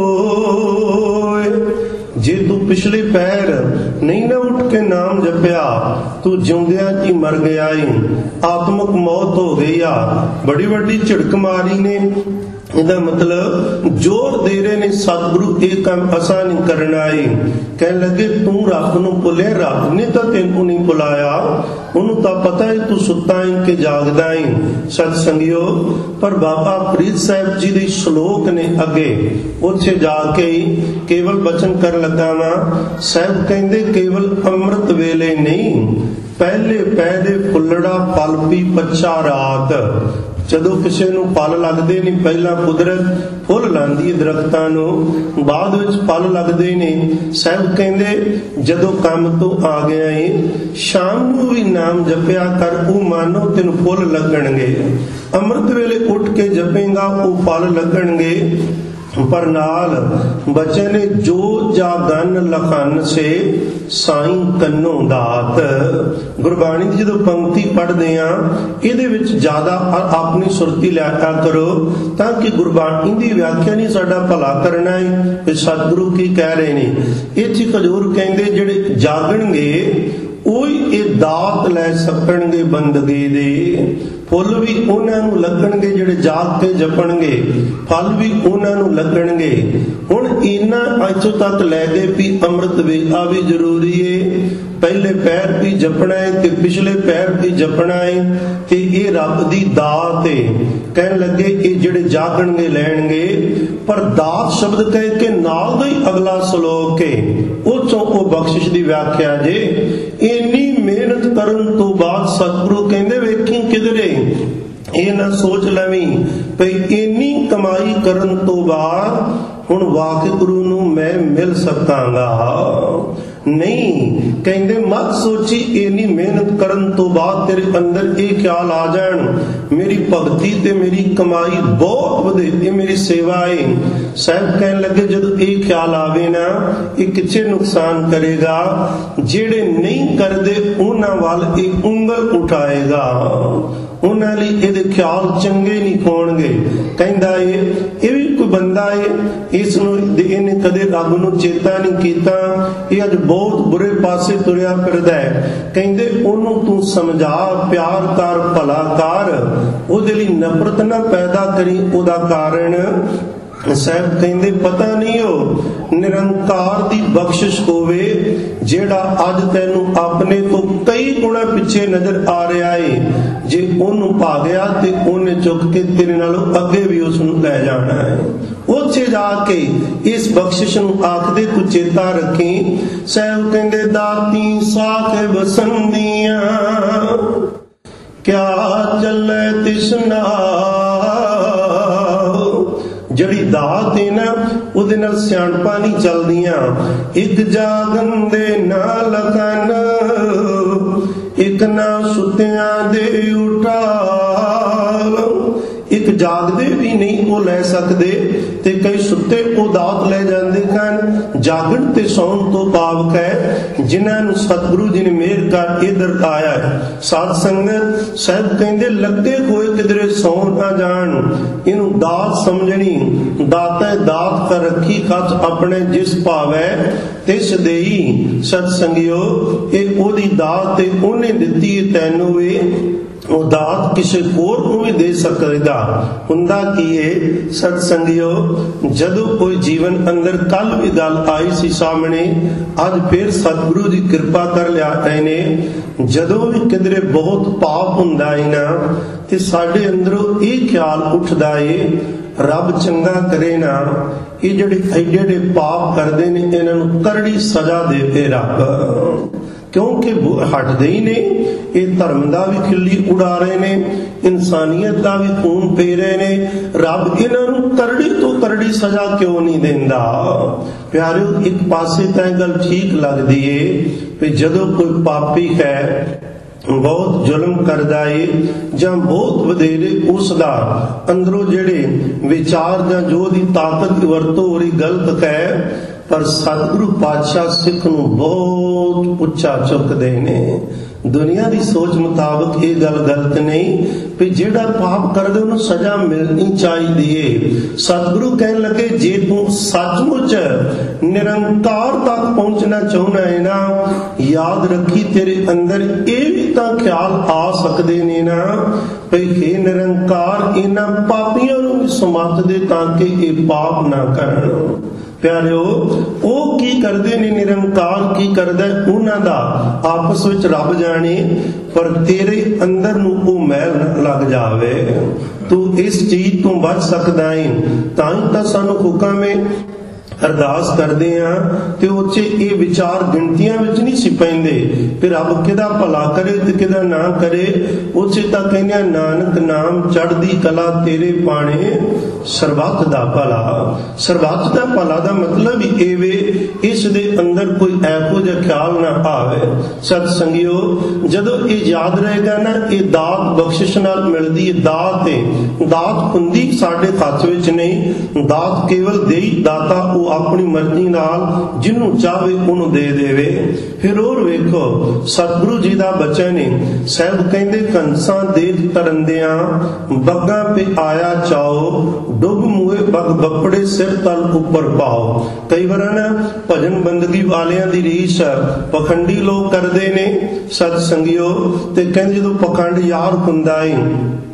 S1: ਜੇ ਤੂੰ ਪਿਛਲੇ ਪੈਰ ਨਹੀਂ ਨਾ ਉੱਠ ਕੇ ਨਾਮ ਜਪਿਆ, ਤੂੰ ਜਿਉਂਦਿਆਂ ਹੀ ਮਰ ਗਿਆ ਈ, ਆਤਮਕ ਮੌਤ ਹੋ ਗਈ ਆ। ਬੜੀ ਵੱਡੀ ਝਿੜਕ ਮਾਰੀ ਨੇ। ਇਹਦਾ ਮਤਲਬ ਜ਼ੋਰ ਦੇ ਰਹੇ ਨੇ ਸਤਿਗੁਰੂ ਇਹ ਕੰਮ ਅਸਾਂ ਨਹੀਂ ਕਰਨਾ ਏ। ਕਹਿਣ ਲੱਗੇ ਤੂੰ ਰੱਬ ਨੂੰ ਭੁੱਲੇ, ਰੱਬ ਨੇ ਤਾਂ ਤੈਨੂੰ ਨਹੀਂ ਭੁਲਾਇਆ, ਉਹਨੂੰ ਤਾਂ ਪਤਾ ਹੈ ਤੂੰ ਸੁੱਤਾ ਹੈ ਕਿ ਜਾਗਦਾ ਹੈ। ਸਤ ਸੰਗਿਓ, ਪਰ ਬਾਬਾ ਫਰੀਦ ਸਾਹਿਬ ਜੀ ਦੇ ਸ਼ਲੋਕ ਨੇ ਅੱਗੇ ਉੱਥੇ ਜਾ ਕੇ ਕੇਵਲ ਬਚਨ ਕਰਨ ਲੱਗਾ ਵਾਂ। ਸਾਹਿਬ ਕਹਿੰਦੇ ਕੇਵਲ ਅੰਮ੍ਰਿਤ ਵੇਲੇ ਨਹੀਂ, ਪਹਿਲੇ ਪਹਿਲੇ ਫੁੱਲੜਾ ਫਲ ਪੀ ਪੱਛਾ ਰਾਤ। ਜਦੋਂ ਕਿਸੇ ਨੂੰ ਫਲ ਲੱਗਦੇ ਨੇ, ਪਹਿਲਾਂ ਕੁਦਰਤ ਫੁੱਲ ਲਾਂਦੀ ਹੈ ਦਰਖਤਾਂ ਨੂੰ, ਬਾਅਦ ਵਿੱਚ ਫਲ ਲੱਗਦੇ ਨੇ। ਸਾਹਿਬ ਕਹਿੰਦੇ ਜਦੋਂ ਕੰਮ ਤੋਂ ਆ ਗਿਆ ਏ, ਸ਼ਾਮ ਨੂੰ ਵੀ ਨਾਮ ਜਪਿਆ ਕਰ, ਉਹ ਮਾਨੋ ਤੈਨੂੰ ਫੁੱਲ ਲੱਗਣਗੇ। ਅੰਮ੍ਰਿਤ ਵੇਲੇ ਉੱਠ ਕੇ ਜਪੇਗਾ ਉਹ ਫਲ ਲੱਗਣਗੇ। ਪਰ ਨਾਲ ਬਚਨ ਜੋ ਜਾਗਨ ਲਖਨ ਸੇ ਸਾਈਂ ਕੰਨੋ ਦਾਤ। ਗੁਰਬਾਣੀ ਦੀ ਜਦੋਂ ਪੰਕਤੀ ਪੜ੍ਹਦੇ ਆ ਇਹਦੇ ਵਿੱਚ ਜ਼ਿਆਦਾ ਆਪਣੀ ਸੁਰਤੀ ਲਿਆ ਕਰੋ ਤਾਂ ਕਿ ਗੁਰਬਾਣੀ ਦੀ ਵਿਆਖਿਆ ਨਹੀਂ ਸਾਡਾ ਭਲਾ ਕਰਨਾ ਹੈ ਕਿ ਸਤਿਗੁਰੂ ਕੀ ਕਹਿ ਰਹੇ ਨੇ। ਇੱਥੇ ਹਜ਼ੂਰ ਕਹਿੰਦੇ ਜਿਹੜੇ ਜਾਗਣਗੇ ਉਹੀ ਇਹ ਦਾਤ ਲੈ ਸਕਣਗੇ ਬੰਦਗੀ ਦੇ। ਫੁੱਲ ਵੀ ਉਹਨਾਂ ਨੂੰ ਲੱਗਣਗੇ ਜਿਹੜੇ ਜਾਗ ਕੇ ਜਪਣਗੇ, ਫਲ ਵੀ ਉਹਨਾਂ ਨੂੰ ਲੱਗਣਗੇ। ਹੁਣ ਇਹਨਾਂ ਇੱਥੋਂ ਤੱਕ ਲੈ ਗਏ ਵੀ ਅੰਮ੍ਰਿਤ ਵੇਲਾ ਵੀ ਜ਼ਰੂਰੀ ਏ, पहले पैर भी जपना है ते पिछले पैर भी जपना है ते ये रब दी दात है। कहन लगे ये जिहड़े जागणगे लैणगे, पर दात शब्द कह के नाल दा ही अगला श्लोक है उह चों ओह बख्शिश दी व्याख्या जे। इन्नी मेहनत करन तो बाद सतगुरु कहंदे वेखी किधरे ਇਹ ਨਾ ਸੋਚ ਲਵੀਂ ਭਈ ਇੰਨੀ ਕਮਾਈ ਕਰਨ ਤੋਂ ਬਾਅਦ ਹੁਣ ਵਾਹਿਗੁਰੂ ਨੂੰ ਮੈਂ ਮਿਲ ਸਕਾਂਗਾ। ਨਹੀਂ, ਕਹਿੰਦੇ ਮਤ ਸੋਚੀ ਇੰਨੀ ਮਿਹਨਤ ਕਰਨ ਤੋਂ ਬਾਅਦ ਤੇਰੇ ਅੰਦਰ ਇਹ ਖਿਆਲ ਆ ਜਾਣ ਮੇਰੀ ਭਗਤੀ ਤੇ ਮੇਰੀ ਕਮਾਈ ਬਹੁਤ ਵਧੇ, ਇਹ ਮੇਰੀ ਸੇਵਾ ਹੈ। ਸਾਹਿਬ ਕਹਿਣ ਲੱਗੇ ਜਦੋਂ ਇਹ ਖਿਆਲ ਆਵੇ ਨਾ, ਇਹ ਕਿੱਥੇ ਨੁਕਸਾਨ ਕਰੇਗਾ? ਜਿਹੜੇ ਨਹੀਂ ਕਰਦੇ ਉਹਨਾਂ ਵੱਲ ਇਹ ਉਂਗਲ ਉਠਾਏਗਾ, ਉਹਨਾਂ ਲਈ ਇਹਦੇ ਖਿਆਲ ਚੰਗੇ ਨਹੀਂ ਹੋਣਗੇ। ਕਹਿੰਦਾ ਇਹ ਵੀ ਕੋਈ ਬੰਦਾ ਹੈ, ਇਸ ਨੂੰ ਇਹਨੇ ਕਦੇ ਰੱਬ ਨੂੰ ਚੇਤਾ ਨਹੀਂ ਕੀਤਾ, ਇਹ ਅੱਜ ਬਹੁਤ ਬੁਰੇ ਪਾਸੇ ਤੁਰਿਆ ਫਿਰਦਾ ਹੈ। ਕਹਿੰਦੇ ਉਹਨੂੰ ਤੂੰ ਸਮਝਾ, ਪਿਆਰ ਕਰ, ਭਲਾ ਕਰ, ਉਹਦੇ ਲਈ ਨਫ਼ਰਤ ਨਾ ਪੈਦਾ ਕਰੀ। ਉਹਦਾ ਕਾਰਨ ਸਾਹਿਬ ਕਹਿੰਦੇ ਪਤਾ ਨਹੀਂ ਉਹ ਨਿਰੰਕਾਰ ਦੀ ਬਖਸ਼ਿਸ਼ ਹੋਵੇ ਜਿਹੜਾ ਅੱਜ ਤੈਨੂੰ ਆਪਣੇ ਤੋਂ ਕਈ ਗੁਣਾ ਪਿੱਛੇ ਨਜ਼ਰ ਆ ਰਿਹਾ ਹੈ। ਜੇ ਉਹਨੂੰ ਪਾ ਗਿਆ ਤੇ ਉਹਨੇ ਚੁੱਕ ਕੇ ਤੇਰੇ ਨਾਲੋਂ ਅੱਗੇ ਵੀ ਉਸ ਨੂੰ ਲੈ ਜਾਣਾ ਹੈ। ਉੱਥੇ ਜਾ ਕੇ ਇਸ ਬਖਸ਼ਿਸ਼ ਨੂੰ ਆਖਦੇ ਤੂੰ ਚੇਤਾ ਰੱਖੀ। ਸਾਹਿਬ ਕਹਿੰਦੇ ਦਾਤੀ ਸਾਹਿਬ ਸੰਦੀਆਂ ਕਿਆ ਚੱਲੇ ਤਿਸਨਾ, ਜਿਹੜੀ ਦਾਤ ਹੈ ਨਾ ਉਹਦੇ ਨਾਲ ਸਿਆਣਪਾਂ ਨਹੀਂ ਚੱਲਦੀਆਂ। ਇੱਕ ਜਾਗਨ ਦੇ ਨਾਲ ਕੰਨ, ਇੱਕ ਨਾ ਸੁੱਤਿਆਂ ਦੇ ਉਠਾ, ਇੱਕ ਜਾਗਦੇ ਵੀ ਨਹੀਂ ਉਹ ਲੈ ਸਕਦੇ ਤੇ ਕਈ ਸੁੱਤੇ ਉਹ ਦਾਤ ਲੈ ਜਾਂਦੇ ਹਨ। ਜਾਗਣ ਤੇ ਸੌਣ ਤੋਂ ਭਾਵ ਹੈ ਜਿਨ੍ਹਾਂ ਨੂੰ ਸਤਿਗੁਰੂ ਜੀ ਨੇ ਮਿਹਰ ਕਰ ਇੱਧਰ ਆਇਆ ਸਾਧ ਸੰਗਤ। ਸਾਹਿਬ ਕਹਿੰਦੇ ਲੱਗੇ ਹੋਏ ਕਿਧਰੇ ਸੌ ਨਾ ਜਾਣ, ਇਹਨੂੰ ਦਾਤ ਸਮਝਣੀ। ਦਾਤਾ ਦਾਤ ਕਰ ਰੱਖੀ ਖਤ ਆਪਣੇ ਜਿਸ ਭਾਵੈ ਤਿਸ ਦੇਈ। ਸਤ ਸੰਗਿਓ ਇਹ ਉਹਦੀ ਦਾਤ ਤੇ ਉਹਨੇ ਦਿੱਤੀ ਤੈਨੂੰ ਵੀ, ਉਹ ਦਾਤ ਕਿਸੇ ਹੋਰ ਨੂੰ ਵੀ ਦੇ ਸਕੇਗਾ। ਹੁੰਦਾ ਕੀ ਹੈ ਸਤ ਸੰਗਿਓ, ਜਦੋਂ ਕੋਈ ਜੀਵਨ ਅੰਦਰ ਕੱਲ ਵੀ ਗੱਲ ਆਈ ਸੀ ਸਾਹਮਣੇ, ਅੱਜ ਫਿਰ ਸਤਿਗੁਰੂ ਦੀ ਕਿਰਪਾ ਕਰ ਲਿਆ ਨੇ। ਜਦੋਂ ਵੀ ਕਿਧਰੇ ਬਹੁਤ ਪਾਪ ਹੁੰਦਾ ਹੈ ਨਾ ਤੇ ਸਾਡੇ ਅੰਦਰੋਂ ਇਹ ਖਿਆਲ ਉੱਠਦਾ ਏ ਰੱਬ ਚੰਗਾ ਕਰੇ ਨਾ, ਇਹ ਜਿਹੜੇ ਐਡੇ ਪਾਪ ਕਰਦੇ ਨੇ ਇਹਨਾਂ ਨੂੰ ਕਰੜੀ ਸਜ਼ਾ ਦੇਵੇ ਰੱਬ, ਕਿਉਂਕਿ ਹਟਦੇ ਹੀ ਨਹੀਂ। ਇਹ ਧਰਮ ਦਾ ਵੀ ਖਿੱਲੀ ਉਡਾ ਰਹੇ ਨੇ, ਇਨਸਾਨੀਅਤ ਦਾ ਵੀ ਖੂਨ ਪੀ ਰਹੇ ਨੇ। ਰੱਬ ਇਹਨਾਂ ਨੂੰ ਕਰੜੀ ਤੋਂ ਕਰੜੀ ਸਜ਼ਾ ਕਿਉਂ ਨਹੀਂ ਦਿੰਦਾ? ਪਿਆਰਿਓ, ਇੱਕ ਪਾਸੇ ਤਾਂ ਇਹ ਗੱਲ ਠੀਕ ਲੱਗਦੀ ਏ ਵੀ ਜਦੋਂ ਕੋਈ ਪਾਪੀ ਹੈ, ਬਹੁਤ ਜ਼ੁਲਮ ਕਰਦਾ ਏ ਜਾਂ ਬਹੁਤ ਵਧੇਰੇ ਉਸ ਦਾ ਅੰਦਰੋਂ ਜਿਹੜੇ ਵਿਚਾਰ ਜਾਂ ਜੋ ਦੀ ਤਾਕਤ ਵਰਤੋਂ ਹੋ ਰਹੀ ਗਲਤ ਹੈ, ਪਰ ਸਤਿਗੁਰੂ ਪਾਤਸ਼ਾਹ ਸਿੱਖ ਨੂੰ ਬਹੁਤ ਉੱਚਾ ਚੁੱਕਦੇ ਨੇ। ਦੁਨੀਆ ਦੀ ਸੋਚ ਮੁਤਾਬਕ ਇਹ ਗੱਲ ਗਲਤ ਨਹੀਂ ਵੀ ਜਿਹੜਾ ਪਾਪ ਕਰਦੇ ਉਹਨੂੰ ਸਜ਼ਾ ਮਿਲਣੀ ਚਾਹੀਦੀ ਏ। ਸਤਿਗੁਰੂ ਕਹਿਣ ਲੱਗੇ ਜੇ ਤੂੰ ਸੱਚਮੁੱਚ ਨਿਰੰਕਾਰ ਤੱਕ ਪਹੁੰਚਣਾ ਚਾਹੁੰਦਾ ਹੈ ਨਾ, ਯਾਦ ਰੱਖੀ ਤੇਰੇ ਅੰਦਰ ਇਹ ਵੀ ਤਾਂ ਖਿਆਲ ਆ ਸਕਦੇ ਨੇ ਨਾ ਭਈ ਹੇ ਨਿਰੰਕਾਰ ਇਹਨਾਂ ਪਾਪੀਆਂ ਨੂੰ ਵੀ ਸਮਰਥ ਦੇ ਤਾਂ ਕਿ ਇਹ ਪਾਪ ਨਾ ਕਰਨ। ਪਿਆਰਿਓ, ਉਹ ਕੀ ਕਰਦੇ ਨੇ, ਨਿਰੰਕਾਰ ਕੀ ਕਰਦਾ ਉਹਨਾਂ ਦਾ ਆਪਸ ਵਿੱਚ ਰੱਬ ਜਾਣੇ, ਪਰ ਤੇਰੇ ਅੰਦਰ ਨੂੰ ਉਹ ਮੈਲ ਲੱਗ ਜਾਵੇ। ਤੂੰ ਇਸ ਚੀਜ਼ ਤੋਂ ਬਚ ਸਕਦਾ ਹੈ। ਤਾਂ ਹੀ ਤਾਂ ਸਾਨੂੰ ਹੁਕਮ ਹੈ, ਅਰਦਾਸ ਕਰਦੇ ਆ ਤੇ ਉੱਥੇ ਇਹ ਵਿਚਾਰ ਗਿਣਤੀਆਂ ਵਿੱਚ ਨਹੀਂ ਸੀ ਪੈਂਦੇ ਫਿਰ ਰੱਬ ਕਿਹਦਾ ਭਲਾ ਕਰੇ ਤੇ ਕਿਹਦਾ ਨਾ ਕਰੇ। ਉੱਥੇ ਤਾਂ ਕਹਿੰਦੇ ਨਾਨਕ ਨਾਮ ਚੜ੍ਹਦੀ ਕਲਾ ਤੇਰੇ ਬਾਣੇ ਸਰਬੱਤ ਦਾ ਭਲਾ। ਸਰਬੱਤ ਦਾ ਭਲਾ ਦਾ ਮਤਲਬ ਹੀ ਇਹ ਵੇ ਇਸ ਦੇ ਅੰਦਰ ਕੋਈ ਇਹੋ ਜਿਹਾ ਖਿਆਲ ਨਾ ਆਵੇ। ਸਤ ਸੰਗਿਓ, ਜਦੋਂ ਇਹ ਯਾਦ ਰਹੇਗਾ ਨਾ, ਇਹ ਦਾਤ ਬਖਸ਼ਿਸ਼ ਨਾਲ ਮਿਲਦੀ ਹੈ। ਦਾਤ ਹੈ, ਦਾਤ ਹੁੰਦੀ ਸਾਡੇ ਹੱਥ ਵਿੱਚ ਨਹੀਂ। ਦਾਤ ਕੇਵਲ ਦੇਈ ਦਾਤਾ ਉਹ ਆਪਣੀ ਮਰਜ਼ੀ ਨਾਲ ਜਿਹਨੂੰ ਚਾਹਵੇ ਉਹਨੂੰ ਦੇ ਦੇਵੇ। ਫਿਰ ਹੋਰ ਵੇਖੋ ਸਤਿਗੁਰੂ ਜੀ ਦਾ ਬਚਨ ਹੈ। ਸਾਹਿਬ ਕਹਿੰਦੇ ਕੰਸਾਂ ਦੇਖ ਤਰੰਦਿਆਂ ਬੱਗਾਂ ਪੇ ਆਇਆ ਚਾਓ, ਡੁੱਬ ਮੂਏ ਬੱਗ ਬੱਪੜੇ ਸਿਰ ਤਲ ਉੱਪਰ ਪਾਓ। ਕਈ ਵਾਰ ਨਾ ਭਜਨ ਬੰਦਗੀ ਵਾਲਿਆਂ ਦੀ ਰੀਸ ਪਖੰਡੀ ਲੋਕ ਕਰਦੇ ਨੇ ਸਤ ਸੰਗਿਓ, ਤੇ ਕਹਿੰਦੇ ਜਦੋਂ ਪਖੰਡ ਯਾਰ ਹੁੰਦਾ ਹੈ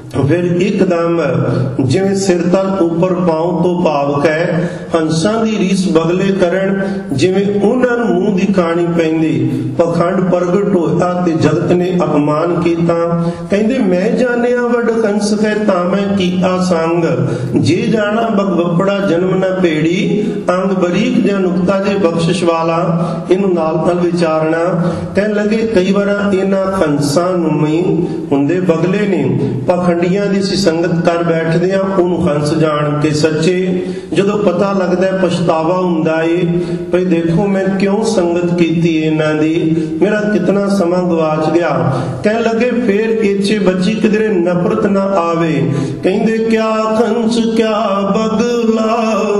S1: फिर एकदम जिवें सिर तक ऊपर पांव तो भाव कै हंसां दी रीस बगले करन जिवें उन्हां नूं मूंह दी काणी पैंदी पखंड प्रगट होया ते जगत ने अपमान कीता कहंदे मैं जानिया वड हंस कै तां मैं कीता संग जे जाना बगवपड़ा जन्म न भेड़ी अंग बरीक जा नुक्ता जे बख्शिश वाला इनू नाल नाल विचारना कह लगे कई बार इन्हां हंसां नूं ही हुंदे बगले ने पखंडियां दी सी संगत कर बैठदे आ ओनू हंस जान के सच्चे जदों पता लगदा है पछतावा हुंदा है भई देखो मैं क्यों संगत कीती इन्हां दी मेरा कितना समा गवाच गया कह लगे फिर इचे बच्ची किधरे नफरत ना आवे कहंदे क्या हंस क्या बगला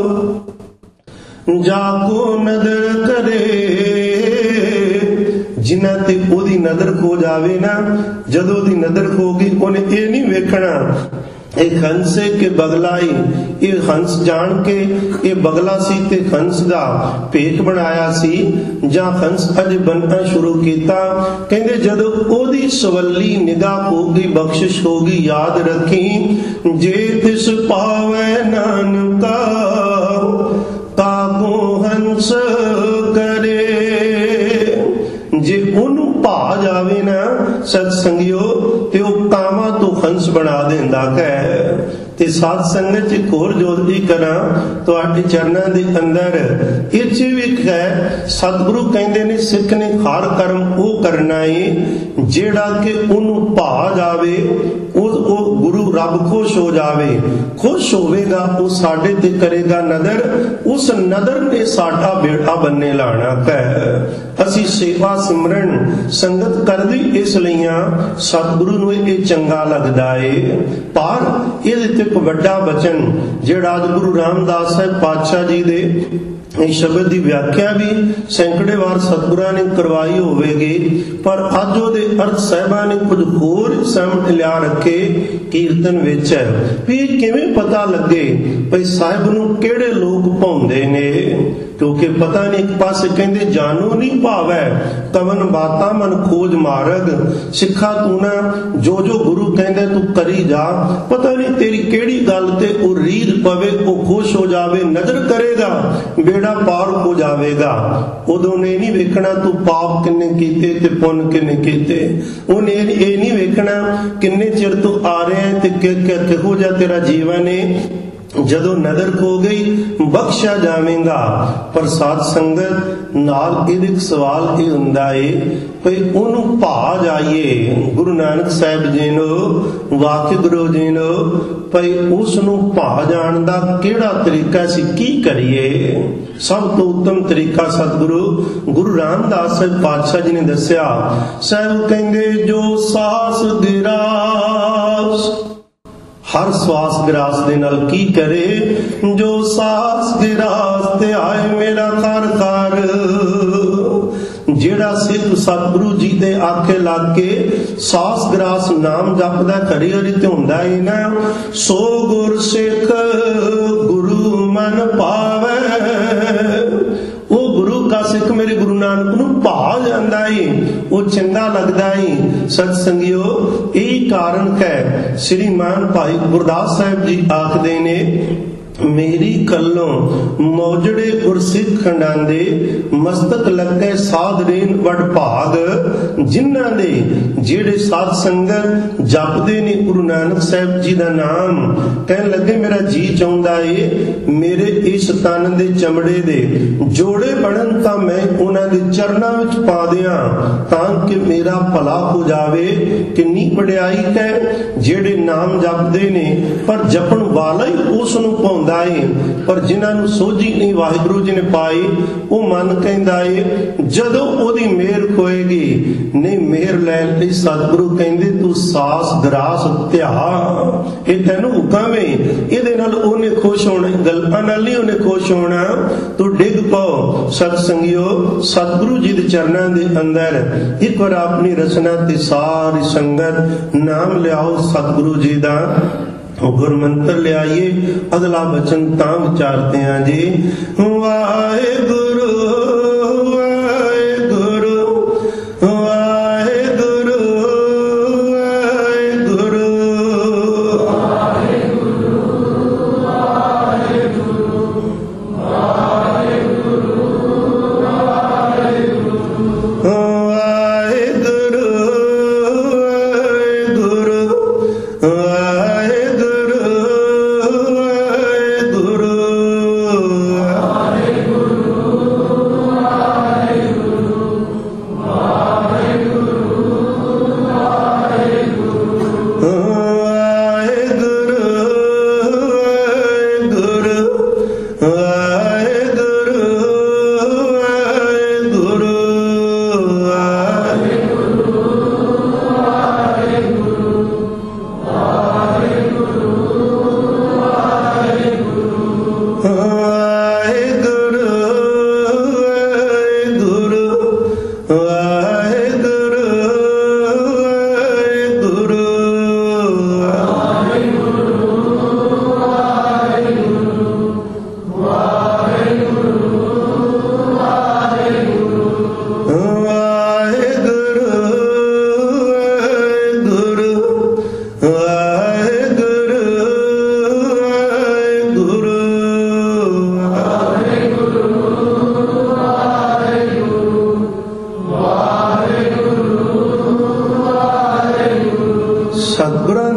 S1: जाको नदर करे जिन्हां ते ओदी नदर खो जावे ना जदों ओदी नदर खो गई ओने ये नहीं वेखना एक हंस के बगला ही ये हंस जान के ये बगला सी ते हंस दा भेख बनाया सी जां हंस अज बनना शुरू कीता कहंदे जदों ओदी सवली निगाह होगी बख्शिश होगी याद रखी जे तिस पावे नानका कागो हंस करे जे ओनू भा जावे ना सत्संगियो ते ओ कामा तो हंस बना देंदा है ते साध संगत च एक होर जोदगी करा तुहाडे चरनां दे अंदर इह च भी है सतगुरु कहंदे ने सिख ने हर कर्म ओ करना है जेड़ा कि ओनू भा जावे ओ गुरु रब खुश हो जावे खुश होवेगा वो साडे ते करेगा नदर उस नदर ने साडा बेड़ा बन्ने लाना है असी सेवा सिमरन संगत करदी इस लईया सतगुरु नूं इह चंगा लगदा है पर इहदे ते एक वड्डा वचन जिहड़ा अज गुरु रामदास साहिब पातशाह जी दे इस शब्द की व्याख्या भी सैकड़े बार सतगुरां ने करवाई होवेगी पर अज उहदे अर्थ साहिबां ने कुछ होर समझ लिया रखे कीर्तन विच भी किवें पता लगे भई साहिब नूं किहड़े लोग भाउंदे ने क्योंकि पता नहीं एक पासे कहंदे जानो नहीं भावै कवन बाता मन खोज मार्ग सिखा तू ना जो जो गुरु कहंदे तू करी जा पता नहीं तेरी केड़ी गल ते ओ रीझ पवे ओ खुश हो जावे नजर करेगा बेड़ा पार हो जावेगा उदों ने नहीं वेखना तू पाप किन्ने कीते ते पुण्य किन्ने कीते उन्हें ये नहीं वेखना किन्ने चिर तू आ रहे हैं ते किहो जा तेरा जीवन है जदों नदर खो गई बख्शा जावेगा पर साध संगत नाल एक सवाल ये हुंदा है भई ओनू भा जाइए गुरु नानक साहिब जी नो वाकई गुरु जी नो भई उसनू भा जाण दा किहड़ा तरीका सी की करिए सब तो उत्तम तरीका सतगुरु गुरु रामदास साहिब पातशाह जी ने दस्या साहिब कहंदे जो सास गिरास हर श्वास गिरास दे नाल की करे जो सास गिरास ते आए मेरा घर घर जेड़ा सिख सतगुरु जी दे आखे लग के सास गिरास नाम जपदा खरी हरी ते हुंदा है ना सो गुर सिख गुरु मन पावे ओ गुरु का सिख मेरे गुरु नानक नूं भा जांदा है वो चंगा लगदा है सत्संगियो यही कारण है श्रीमान भाई गुरदास साहिब जी आखदे ने मेरी कल्लों मौजड़े गुरसिख खंडांदे मस्तक लगे साध रेन वड भाग जिन्हां दे जेड़े साध संगत जपदे ने गुरु नानक साहिब जी दा नाम कहन लगे मेरा जी चाहुंदा है मेरे इस तन दे चमड़े दे जोड़े बनन तां मैं उन्हां दे चरनां विच पा दियां तां कि मेरा भला हो जावे किन्नी वडियाई है जेड़े नाम जपदे ने पर जपण वाला ही उस नूं पाउंदा पर जिन्हां नूं सोझी नहीं वाहिगुरू जी ने पाई वो मन कहंदा है जदों ओदी मेहर होएगी नहीं मेहर लैण लई सतगुरु कहंदे तू सास ग्रास ध्या ये तैनूं हुकम है इहदे नाल ओने खुश होना गल्लां नाल नहीं ओने खुश होना तू डिग पाओ सत्संगियो सतगुरु जी दे चरनां दे अंदर एक बार अपनी रचना ते सारी संगत नाम लियाओ सतगुरु जी दा गुर मंत्र ले आइए अगला वचन तां विचारते हैं जी वाहे गुरु वाहे गुरु वाहे गुरु वाहे गुरु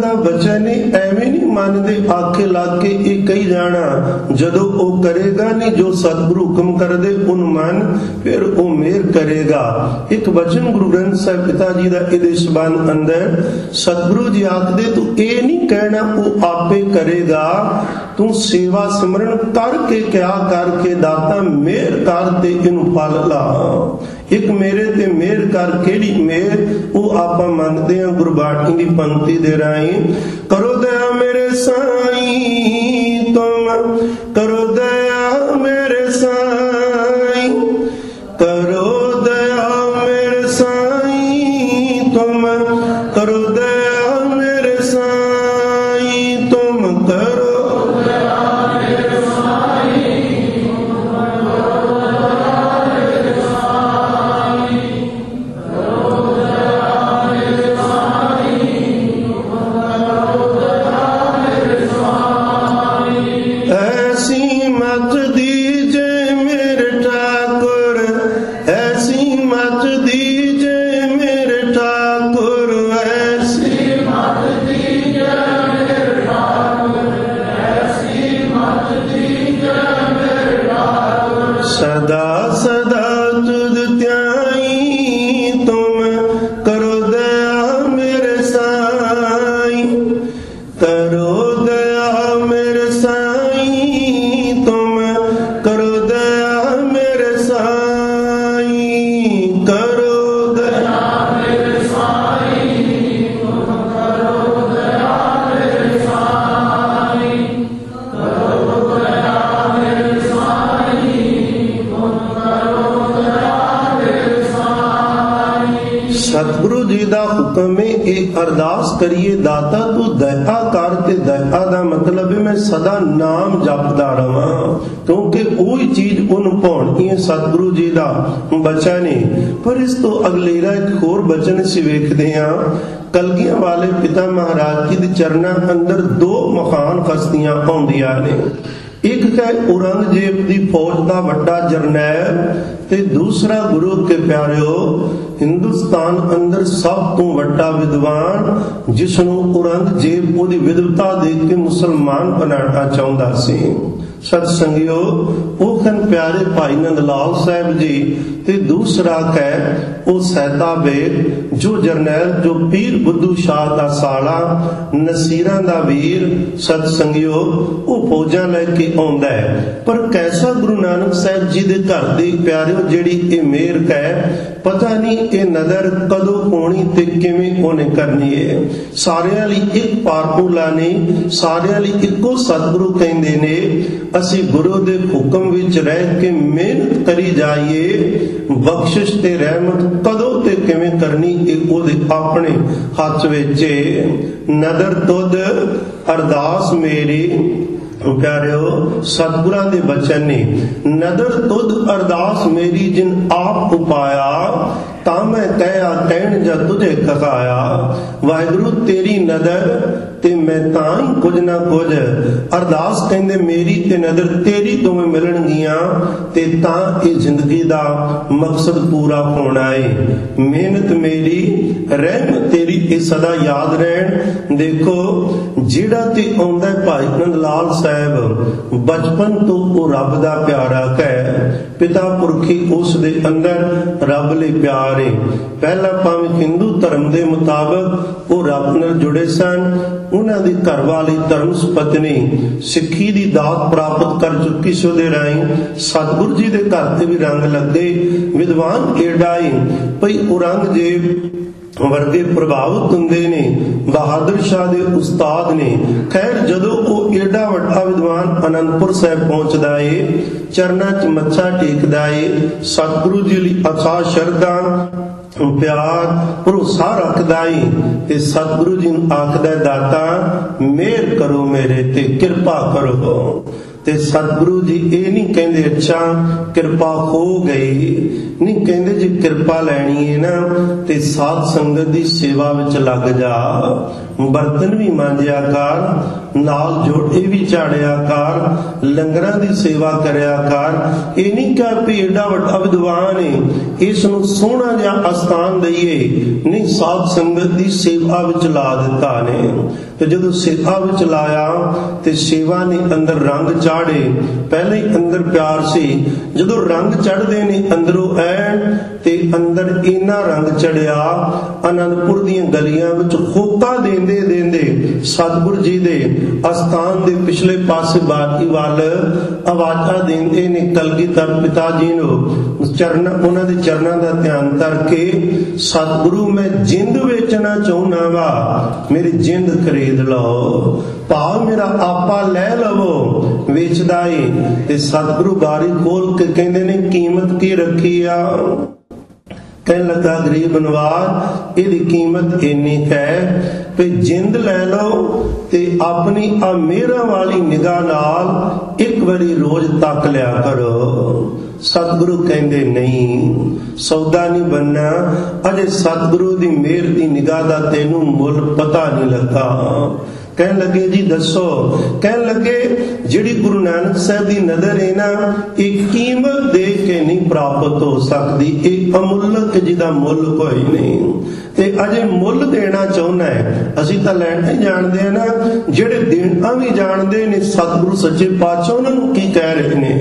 S1: ਦਾ ਬਚਨ ਐਵੇਂ ਨਹੀਂ ਮਨ ਦੇ ਆਖੇ ਲੱਗ ਕੇ ਇਹ ਕਹੀ ਜਾਣਾ। ਜਦੋਂ ਉਹ ਕਰੇਗਾ ਨਹੀਂ ਜੋ ਸਤਿਗੁਰੂ ਹੁਕਮ ਕਰਦੇ ਉਹਨੂੰ ਮੰਨ, ਫਿਰ ਉਹ ਮਿਹਰ ਕਰੇਗਾ। ਇੱਕ ਵਚਨ ਗੁਰੂ ਗ੍ਰੰਥ ਸਾਹਿਬ ਪਿਤਾ ਜੀ ਦਾ ਇਹਦੇ ਸੰਬੰਧ ਅੰਦਰ ਸਤਿਗੁਰੂ ਜੀ ਆਖਦੇ ਤੂੰ ਇਹ ਨਹੀਂ ਕਹਿਣਾ ਉਹ ਆਪੇ ਕਰੇਗਾ, ਤੂੰ ਸੇਵਾ ਸਿਮਰਨ ਕਰਕੇ ਕਿਆ ਕਰਕੇ ਦਾਤਾ ਮਿਹਰ ਕਰ ਤੇ ਇਹਨੂੰ ਫਲ ਲਾ। ਇੱਕ ਮੇਰੇ ਤੇ ਮਿਹਰ ਕਰ, ਕਿਹੜੀ ਮਿਹਰ ਉਹ ਆਪਾਂ ਮੰਗਦੇ ਹਾਂ ਗੁਰਬਾਣੀ ਦੀ ਪੰਕਤੀ ਦੇ ਰਾਹੀਂ। ਕਰੋ ਦਇਆ ਮੇਰੇ ਸਾਈਂ ਤੁਮ, ਕਰੋ ਦਇਆ ਮੇਰੇ ਸਾਈਂ, ਕਰੋ ਦਇਆ ਮੇਰੇ ਸਾਈਂ ਤੁਮ, ਕਰੋ ਦਇਆ ਮੇਰੇ ਸਾਈਂ ਤੁਮ, ਕਰੋ ਸਦਾ ਸਦਾ ਤੁਧ ਧਿਆਈ ਤੁਮ, ਕਰੋ ਦਇਆ ਮੇਰੇ ਸਾਈਂ, ਕਰੋ ਦਇਆ ਮੇਰੇ ਸਾਈਂ ਤੁਮ, ਕਰੋ ਦਇਆ ਮੇਰੇ ਸਾਈਂ, ਕਰੋ ਦਇਆ ਮੇਰੇ ਸਾਈਂ ਤੁਮ, ਕਰੋ ਦਇਆ ਮੇਰੇ ਸਾਈਂ, ਕਰੋ ਦਇਆ ਮੇਰੇ ਸਾਈਂ। ਸਤਿਗੁਰੂ ਜੀ ਦਾ ਹੁਕਮ ਹੈ ਇਹ ਅਰਦਾਸ ਕਰੀਏ ਦਾਤਾ ਤੂੰ ਦਇਆ ਕਰ, ਤੇ ਦਇਆ ਦਾ ਮਤਲਬ ਹੈ ਮੈਂ ਸਦਾ ਨਾਮ ਜਪਦਾ ਰਵਾਂ, ਕਿਉਂਕਿ ਉਹੀ ਚੀਜ਼ ਉਹਨੂੰ ਭਾਉਣੀ ਹੈ। ਸਤਿਗੁਰੂ ਜੀ ਦਾ ਬਚਨ ਹੈ। ਪਰ ਇਸ ਤੋਂ ਅਗਲੇਰਾ ਇੱਕ ਹੋਰ ਬਚਨ ਅਸੀਂ ਵੇਖਦੇ ਹਾਂ। ਕਲਗੀਆਂ ਵਾਲੇ ਪਿਤਾ ਮਹਾਰਾਜ ਜੀ ਦੇ ਚਰਨਾਂ ਅੰਦਰ ਦੋ ਮਹਾਨ ਹਸਤੀਆਂ ਆਉਂਦੀਆਂ ਨੇ। ਇੱਕ ਹੈ ਔਰੰਗਜ਼ੇਬ ਦੀ ਫੌਜ ਦਾ ਵੱਡਾ ਜਰਨੈਲ, ਤੇ ਦੂਸਰਾ ਗੁਰੂ ਕੇ ਪਿਆਰਿਓ ਹਿੰਦੁਸਤਾਨ ਅੰਦਰ ਸਭ ਤੋਂ ਵੱਡਾ ਵਿਦਵਾਨ, ਜਿਸ ਨੂੰ ਔਰੰਗਜ਼ੇਬ ਉਹਦੀ ਵਿਦਵਤਾ ਦੇਖ ਕੇ ਮੁਸਲਮਾਨ ਬਣਾਉਣਾ ਚਾਹੁੰਦਾ ਸੀ। ਸਤ ਸੰਗਿਓ ਉਹ ਹਨ ਪਿਆਰੇ ਭਾਈ ਨੰਦ ਲਾਲ ਸਾਹਿਬ ਜੀ, ਤੇ ਦੂਸਰਾ ਹੈ ਉਹ ਸੈਦਾ ਬੇਗ ਜੋ ਜਰਨੈਲ ਜੋ ਪੀਰ ਬੁੱਧੂ ਸ਼ਾਹ ਦਾ ਸਾਲਾ, ਨਸੀਰਾਂ ਦਾ ਵੀਰ। ਸਤ ਸੰਗਿਓ ਉਹ ਫੌਜਾਂ ਲੈ ਕੇ ਆਉਂਦਾ ਹੈ। ਪਰ ਕੈਸਾ ਗੁਰੂ ਨਾਨਕ ਸਾਹਿਬ ਜੀ ਦੇ ਘਰ ਦੇ ਪਿਆਰਿਓ ਜਿਹੜੀ ਇਹ ਮਿਹਰ ਹੈ, ਪਤਾ ਨਹੀਂ ਇਹ ਨਜ਼ਰ ਕਦੋਂ ਹੋਣੀ ਤੇ ਕਿਵੇਂ ਉਹਨੇ ਕਰਨੀ ਹੈ। ਸਾਰਿਆਂ ਲਈ ਇੱਕ ਫਾਰਮੂਲਾ ਨਹੀਂ, ਸਾਰਿਆਂ ਲਈ ਇੱਕੋ ਸਤਿਗੁਰੂ ਕਹਿੰਦੇ ਨੇ ਅਸੀਂ ਗੁਰੂ ਦੇ ਹੁਕਮ ਵਿੱਚ ਰਹਿ ਕੇ ਮਿਹਨਤ ਕਰੀ ਜਾਈਏ। ਬਖਸ਼ਿਸ਼ ਤੇ ਰਹਿਮਤ ਕਦੋਂ ਤੇ ਕਿਵੇਂ ਕਰਨੀ ਇਹ ਉਹਦੇ ਆਪਣੇ ਹੱਥ ਵਿੱਚ। ਨਦਰ ਤੁਧ ਅਰਦਾਸ ਮੇਰੀ ਪਿਆਰਿਓ ਸਤਿਗੁਰਾਂ ਦੇ ਬਚਨ ਨੇ। ਨਦਰ ਤੁਧ ਅਰਦਾਸ ਮੇਰੀ ਜਿਨ ਆਪ ਉਪਾਇਆ, ਤਾਂ ਮੈਂ ਕਹਿਆ ਕਹਿਣ ਜਾਂ ਤੁਝੇ ਕਹਾਇਆ। ਵਾਹਿਗੁਰੂ ਤੇਰੀ ਨਦਰ ਤੇ ਮੈਂ ਤਾਂ ਹੀ ਕੁਝ ਨਾ ਕੁਝ। ਅਰਦਾਸ ਕਹਿੰਦੇ ਮੇਰੀ ਤੇ ਨਦਰ ਤੇਰੀ ਦੋਵੇਂ ਮਿਲਣਗੀਆਂ ਤੇ ਤਾਂ ਇਹ ਜ਼ਿੰਦਗੀ ਦਾ ਮਕਸਦ ਪੂਰਾ ਹੋਣਾ ਏ। ਮਿਹਨਤ ਮੇਰੀ, ਰਹਿਮਤ ਤੇਰੀ ਇਹ ਸਦਾ ਯਾਦ ਰਹਿਣ। ਦੇਖੋ ਜਿਹੜਾ ਤੇ ਆਉਂਦਾ ਭਾਈ ਨੰਦ ਲਾਲ ਸਾਹਿਬ ਬਚਪਨ ਤੋਂ ਉਹ ਰੱਬ ਦਾ ਪਿਆਰਾ ਹੈ। ਪਿਤਾ ਪੁਰਖੀ ਉਸ ਦੇ ਅੰਦਰ ਰੱਬ ਲਈ ਪਿਆਰ ਏ। ਪਹਿਲਾਂ ਭਾਵੇਂ ਹਿੰਦੂ ਧਰਮ ਦੇ ਮੁਤਾਬਕ ਉਹ ਰੱਬ ਨਾਲ ਜੁੜੇ ਸਨ। ਉਹਨਾਂ ਦੀ ਘਰਵਾਲੀ ਧਰਮ ਪਤਨੀ ਸਿੱਖੀ ਦੀ ਦਾਤ ਪ੍ਰਾਪਤ ਕਰ ਚੁੱਕੀ ਸੀ। ਉਹਦੇ ਰਾਹੀਂ ਸਤਿਗੁਰੂ ਜੀ ਦੇ ਘਰ ਤੇ ਵੀ ਰੰਗ ਲੱਗੇ। ਵਿਦਵਾਨ ਏਡਾਈ ਭਈ ਔਰੰਗਜ਼ੇਬ ਵਰਗੇ ਪ੍ਰਭਾਵਿਤ ਹੁੰਦੇ ਨੇ, ਬਹਾਦਰ ਸ਼ਾਹ ਦੇ ਉਸਤਾਦ ਨੇ। ਖੈਰ ਜਦੋਂ ਉਹ ਏਡਾ ਵੱਡਾ ਵਿਦਵਾਨ ਅਨੰਦਪੁਰ ਸਾਹਿਬ ਪਹੁੰਚਦਾ ਏ, ਚਰਨਾਂ 'ਚ ਮੱਥਾ ਟੇਕਦਾ ਏ, ਸਤਿਗੁਰੂ ਜੀ ਲਈ ਅਥਾਹ ਸ਼ਰਧਾ ਪਿਆਰ ਭਰੋਸਾ ਰੱਖਦਾ ਏ ਤੇ ਸਤਿਗੁਰੂ ਜੀ ਨੂੰ ਆਖਦਾ ਦਾਤਾ ਮਿਹਰ ਕਰੋ ਮੇਰੇ ਤੇ, ਕਿਰਪਾ ਕਰੋ। ਤੇ ਸਤਿਗੁਰੂ ਜੀ ਇਹ ਨਹੀਂ ਕਹਿੰਦੇ ਅੱਛਾ ਕਿਰਪਾ ਹੋ ਗਈ, नहीं कहते जे कृपा लैनी है ना ते साध संगत की सेवा विच लग जा, बर्तन भी मांजिया कर, नाल जोड़े भी झाड़िया कर, लंगरां दी सेवा करिया कर। ये नहीं कह भी एडा वड्डा विद्वान है इस नूं सोहना जिहा अस्थान दईए, नहीं साध संगत की सेवा विच ला दिता ने। ते जदों सेवा विच लाया ते सेवा ने अंदर रंग चाढ़े, पहले ही अंदर प्यार सी, जदों रंग चढ़दे ने अंदरों ऐन ते अंदर इन्ना रंग चढ़िया, आनंदपुर दीआं गलियां विच होका देंदे देंदे सतगुर जी दे अस्थान दे पिछले पासे बाकी वाल आवाज़ां देंदे ने कलगीधर पिता जी नूं चरण, उन्हां दे चरनां दा ध्यान करके, सतगुरु मैं जिंद वेचना चाहुंदा वा, मेरी जिंद खरीद लो, भाव मेरा आपा लै लवो, वेचदा है। ते सतगुरु बारी खोल के कहंदे ने कीमत की रखी आ। कहन लगा गरीब नवाज इहदी कीमत इन्नी है भी जिंद लै लो ते अपनी आ मेहरां वाली निगाह नाल एक बारी रोज तक लिया करो। सतगुरु कहंदे नहीं सौदा नहीं बनना, अजे सतगुरु दी मेहर दी निगाह दा तैनू मुल पता नहीं लगा। कहन लगे जी दसो, कहन लगे जिहड़ी गुरु नानक साहब दी नजर है ना, एक कीमत दे के नहीं प्राप्त हो सकती, एक अमुल्लक जिहदा मुल कोई नहीं। ते अजे मुल देना चाहुंदा है, असीं तां लैणा ही जाणदे हैं ना, जिहड़े देना भी जाणदे ने सतगुरु सच्चे पातशाह उन्हां नूं की कह रहे ने।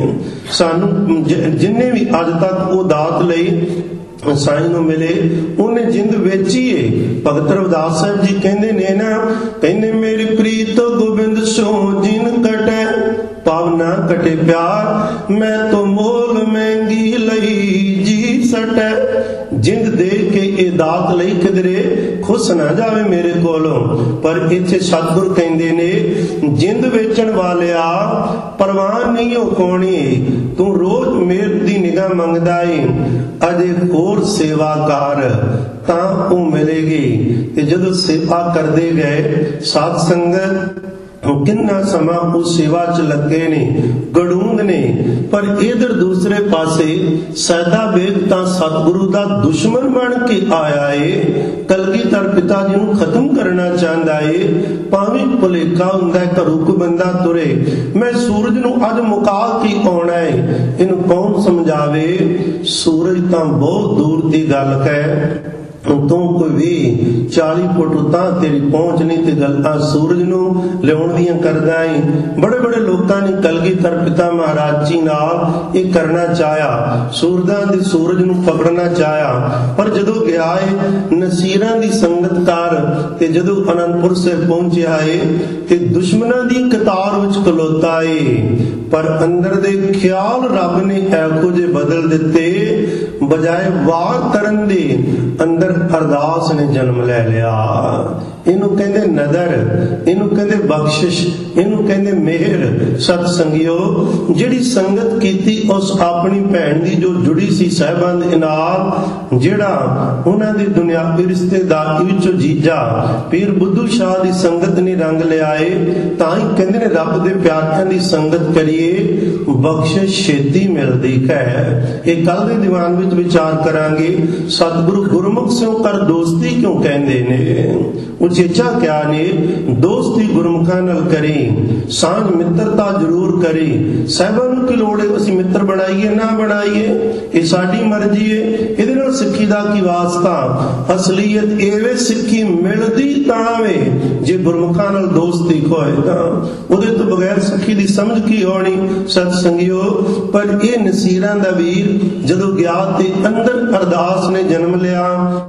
S1: सानूं जिन्ने भी अज तक वो दात लई साईं नूं मिले उन्हें जिंद वेची है। भगत रविदास साहब जी कहंदे ने ना, कहंदे मेरी प्रीत गोबिंद सो जिन कटे, पावना कटे प्यार, मैं तो मोल महंगी लई जी सटे। जिंद दे के ये दात लई किधरे खुश ना जावे मेरे कोलों, पर इत्थे सतगुर कहंदे ने जिंद वेचण वालिया परवान नहीं हो कोणी, तू रोज मेर दी निगाह मंगदा है, अजे होर सेवा कर तां ओ मिलेगी। ते जदों सेवा करदे गए साध संगत किन्ना समा उस सेवा च लगे ने, गड़ूंग ने, पर इधर दूसरे पासे सैदा बेग तां सतगुरु दा दुश्मन बन के आया है, कलगीधर पिता जी नूं खत्म करना चाहता है। भावें भुलेखा हुंदा है घरों कोई बंदा तुरे, मैं सूरज नूं अज मुका के आउणा है, इनूं कौन समझावे। सूरज तां बहुत दूर दी गल है, तू कोई भी 40 फुट तां तेरी पहुंच नहीं, ते गल्लां सूरज नूं लियाउण दियां करदा है। बड़े बड़े लोकां ने कलगीधर पिता महाराज जी नाल ये करना चाहया, सूरदां दे सूरज नूं पकड़ना चाहया, पर जदों गया है नसीरां दी संगत कर ते जदों आनंदपुर साहिब पहुंचिया है ते दुश्मनां दी कतार विच खलोता है, पर अंदर दे ख्याल रब ने ऐहो जे बदल दिते, बजाए वार करन दे अंदर अरदास ने जन्म ले लिया। इनू कहंदे नदर, इनू कहंदे बख्शिश, इनू कहंदे मेहर। सत संगियो जिहड़ी संगत कीती उस अपनी भैन दी जो जुड़ी सी साहिबां दे नाल, जिहड़ा उन्हां दी दुनियावी रिश्तेदारी विचों जीजा पीर बुद्धू शाह दी संगत ने रंग लियाए, तां ही कहंदे ने रब दे प्यारिਆਂ दी संगत करिए बख्शिश छेती मिलदी है। ਇਹ ਕੱਲ ਦੇ ਦੀਵਾਨ ਵਿੱਚ ਵਿਚਾਰ ਕਰਾਂਗੇ सतगुरु गुरमुख से कर दोस्ती क्यों कहते ने, उचेचा क्या ने दोस्ती गुरमुखा नाल करी, सांझ मित्रता जरूर करी। साहिबां नूं की लोड़ है असीं मित्र बनाईए ना बनाईए, ये साडी मर्जी है, इहदे नाल सिੱਖੀ दा की वास्ता। असलीयत एवे सिੱਖੀ मिलदी तां वे जे गुरमुखा नाल दोस्ती होए तां, उहदे तो बगैर सिੱਖੀ दी समझ की होनी। सत संगियो पर ये नसीरां दा वीर जदों गया ते अंदर अरदास ने जन्म लिया,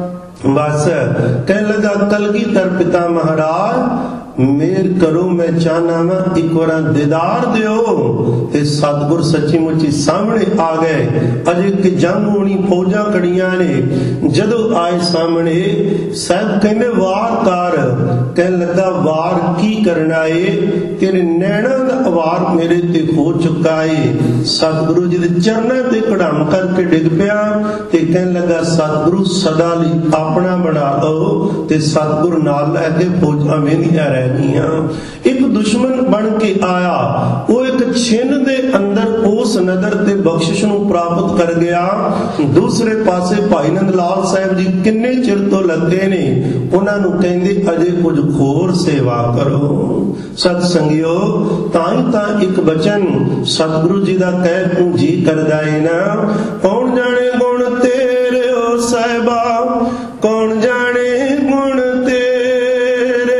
S1: बस कहने लगा कलगीधर पिता महाराज मेर करो, मैं चाहना वा एक बार दीदार दियो। ते सतगुर सच्ची मुच्ची सामने आ गए, अजे कि जंग होनी फौजा कड़ियां ने, जदों आए सामने साहब कहने वार कर। कहने लगा वार की करना है, तेरे नैना दा वार मेरे ते हो चुका है। सतगुरु जी दे चरणां ते कड़म करके डिग पिया ते कहने लगा सतगुरु सदा लई अपना बना लो। ते सतगुरु नाल लैके फौजां वेंदियां रह गईयां। एक दुश्मन बन के आया, वो एक ਛਿਨ ਦੇ ਅੰਦਰ ਉਸ ਨਦਰ ਤੇ ਬਖਸ਼ਿਸ਼ ਨੂੰ ਪ੍ਰਾਪਤ ਕਰ ਗਿਆ। ਦੂਸਰੇ ਪਾਸੇ ਭਾਈ ਨੰਦ ਲਾਲ ਸਾਹਿਬ ਜੀ ਕਿੰਨੇ ਚਿਰ ਤੋਂ ਲੱਗੇ ਨੇ, ਉਹਨਾਂ ਨੂੰ ਕਹਿੰਦੇ ਅਜੇ ਕੁਝ ਹੋਰ ਸੇਵਾ ਕਰੋ। ਸਤ ਸੰਗਿਓ, ਤਾਂ ਇੱਕ ਬਚਨ ਸਤਿਗੁਰੂ ਜੀ ਦਾ ਕਹਿ ਤੂੰ ਜੀ ਕਰਦਾ ਏ ਨਾ, ਕੌਣ ਜਾਣੇ ਗੁਣ ਤੇਰੇ ਓ ਸਾਹਿਬਾ, ਕੌਣ ਜਾਣੇ ਗੁਣ ਤੇਰੇ,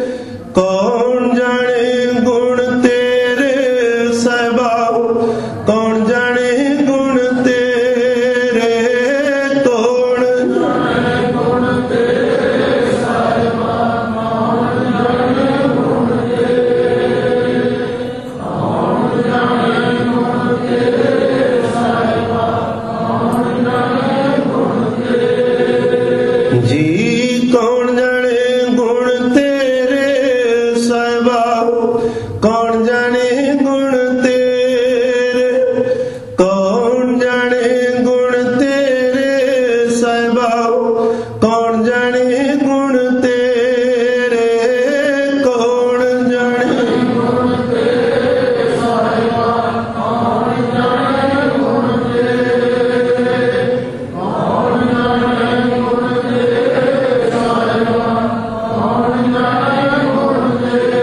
S1: ਕੌਣ ਜਾਣੇ ਗੁਣ ਤੇਰੇ ਸਾਹਿਬਾ, ਕੌਣ ਜਾਣੇ ਗੁਣ ਤੇਰੇ, ਕੌਣ ਜਾਣੇ ਗੁਣ ਤੇਰੇ ਸਾਹਿਬਾ, ਕੌਣ ਜਾਣੇ ਗੁਣ ਤੇਰੇ, ਕੌਣ ਜਾਣੇ ਗੁਣ ਤੇਰੇ ਸਾਹਿਬਾ, ਕੌਣ ਜਾਣੇ ਗੁਣ ਤੇਰੇ ਜੀ, ਕੌਣ ਜਾਣੇ ਗੁਣ ਤੇਰੇ ਸਾਹਿਬਾ, ਕੌਣ ਜਾਣੇ ਗੁਣ ਤੇਰੇ, ਕੌਣ ਜਾਣੇ ਗੁਣ ਤੇਰੇ ਸਾਹਿਬਾ, ਕੌਣ ਜਾਣੇ ਗੁਣ ਤੇਰੇ, ਕੌਣ ਜਾਣੇ ਗੁਣ ਤੇਰੇ ਸਾਹਿਬਾ, ਕੌਣ ਜਾਣੇ ਗੁਣ ਤੇਰੇ, ਕੌਣ ਜਾਣੇ ਗੁਣ ਤੇਰੇ ਸਾਹਿਬਾ, ਕੌਣ ਜਾਣੇ ਗੁਣ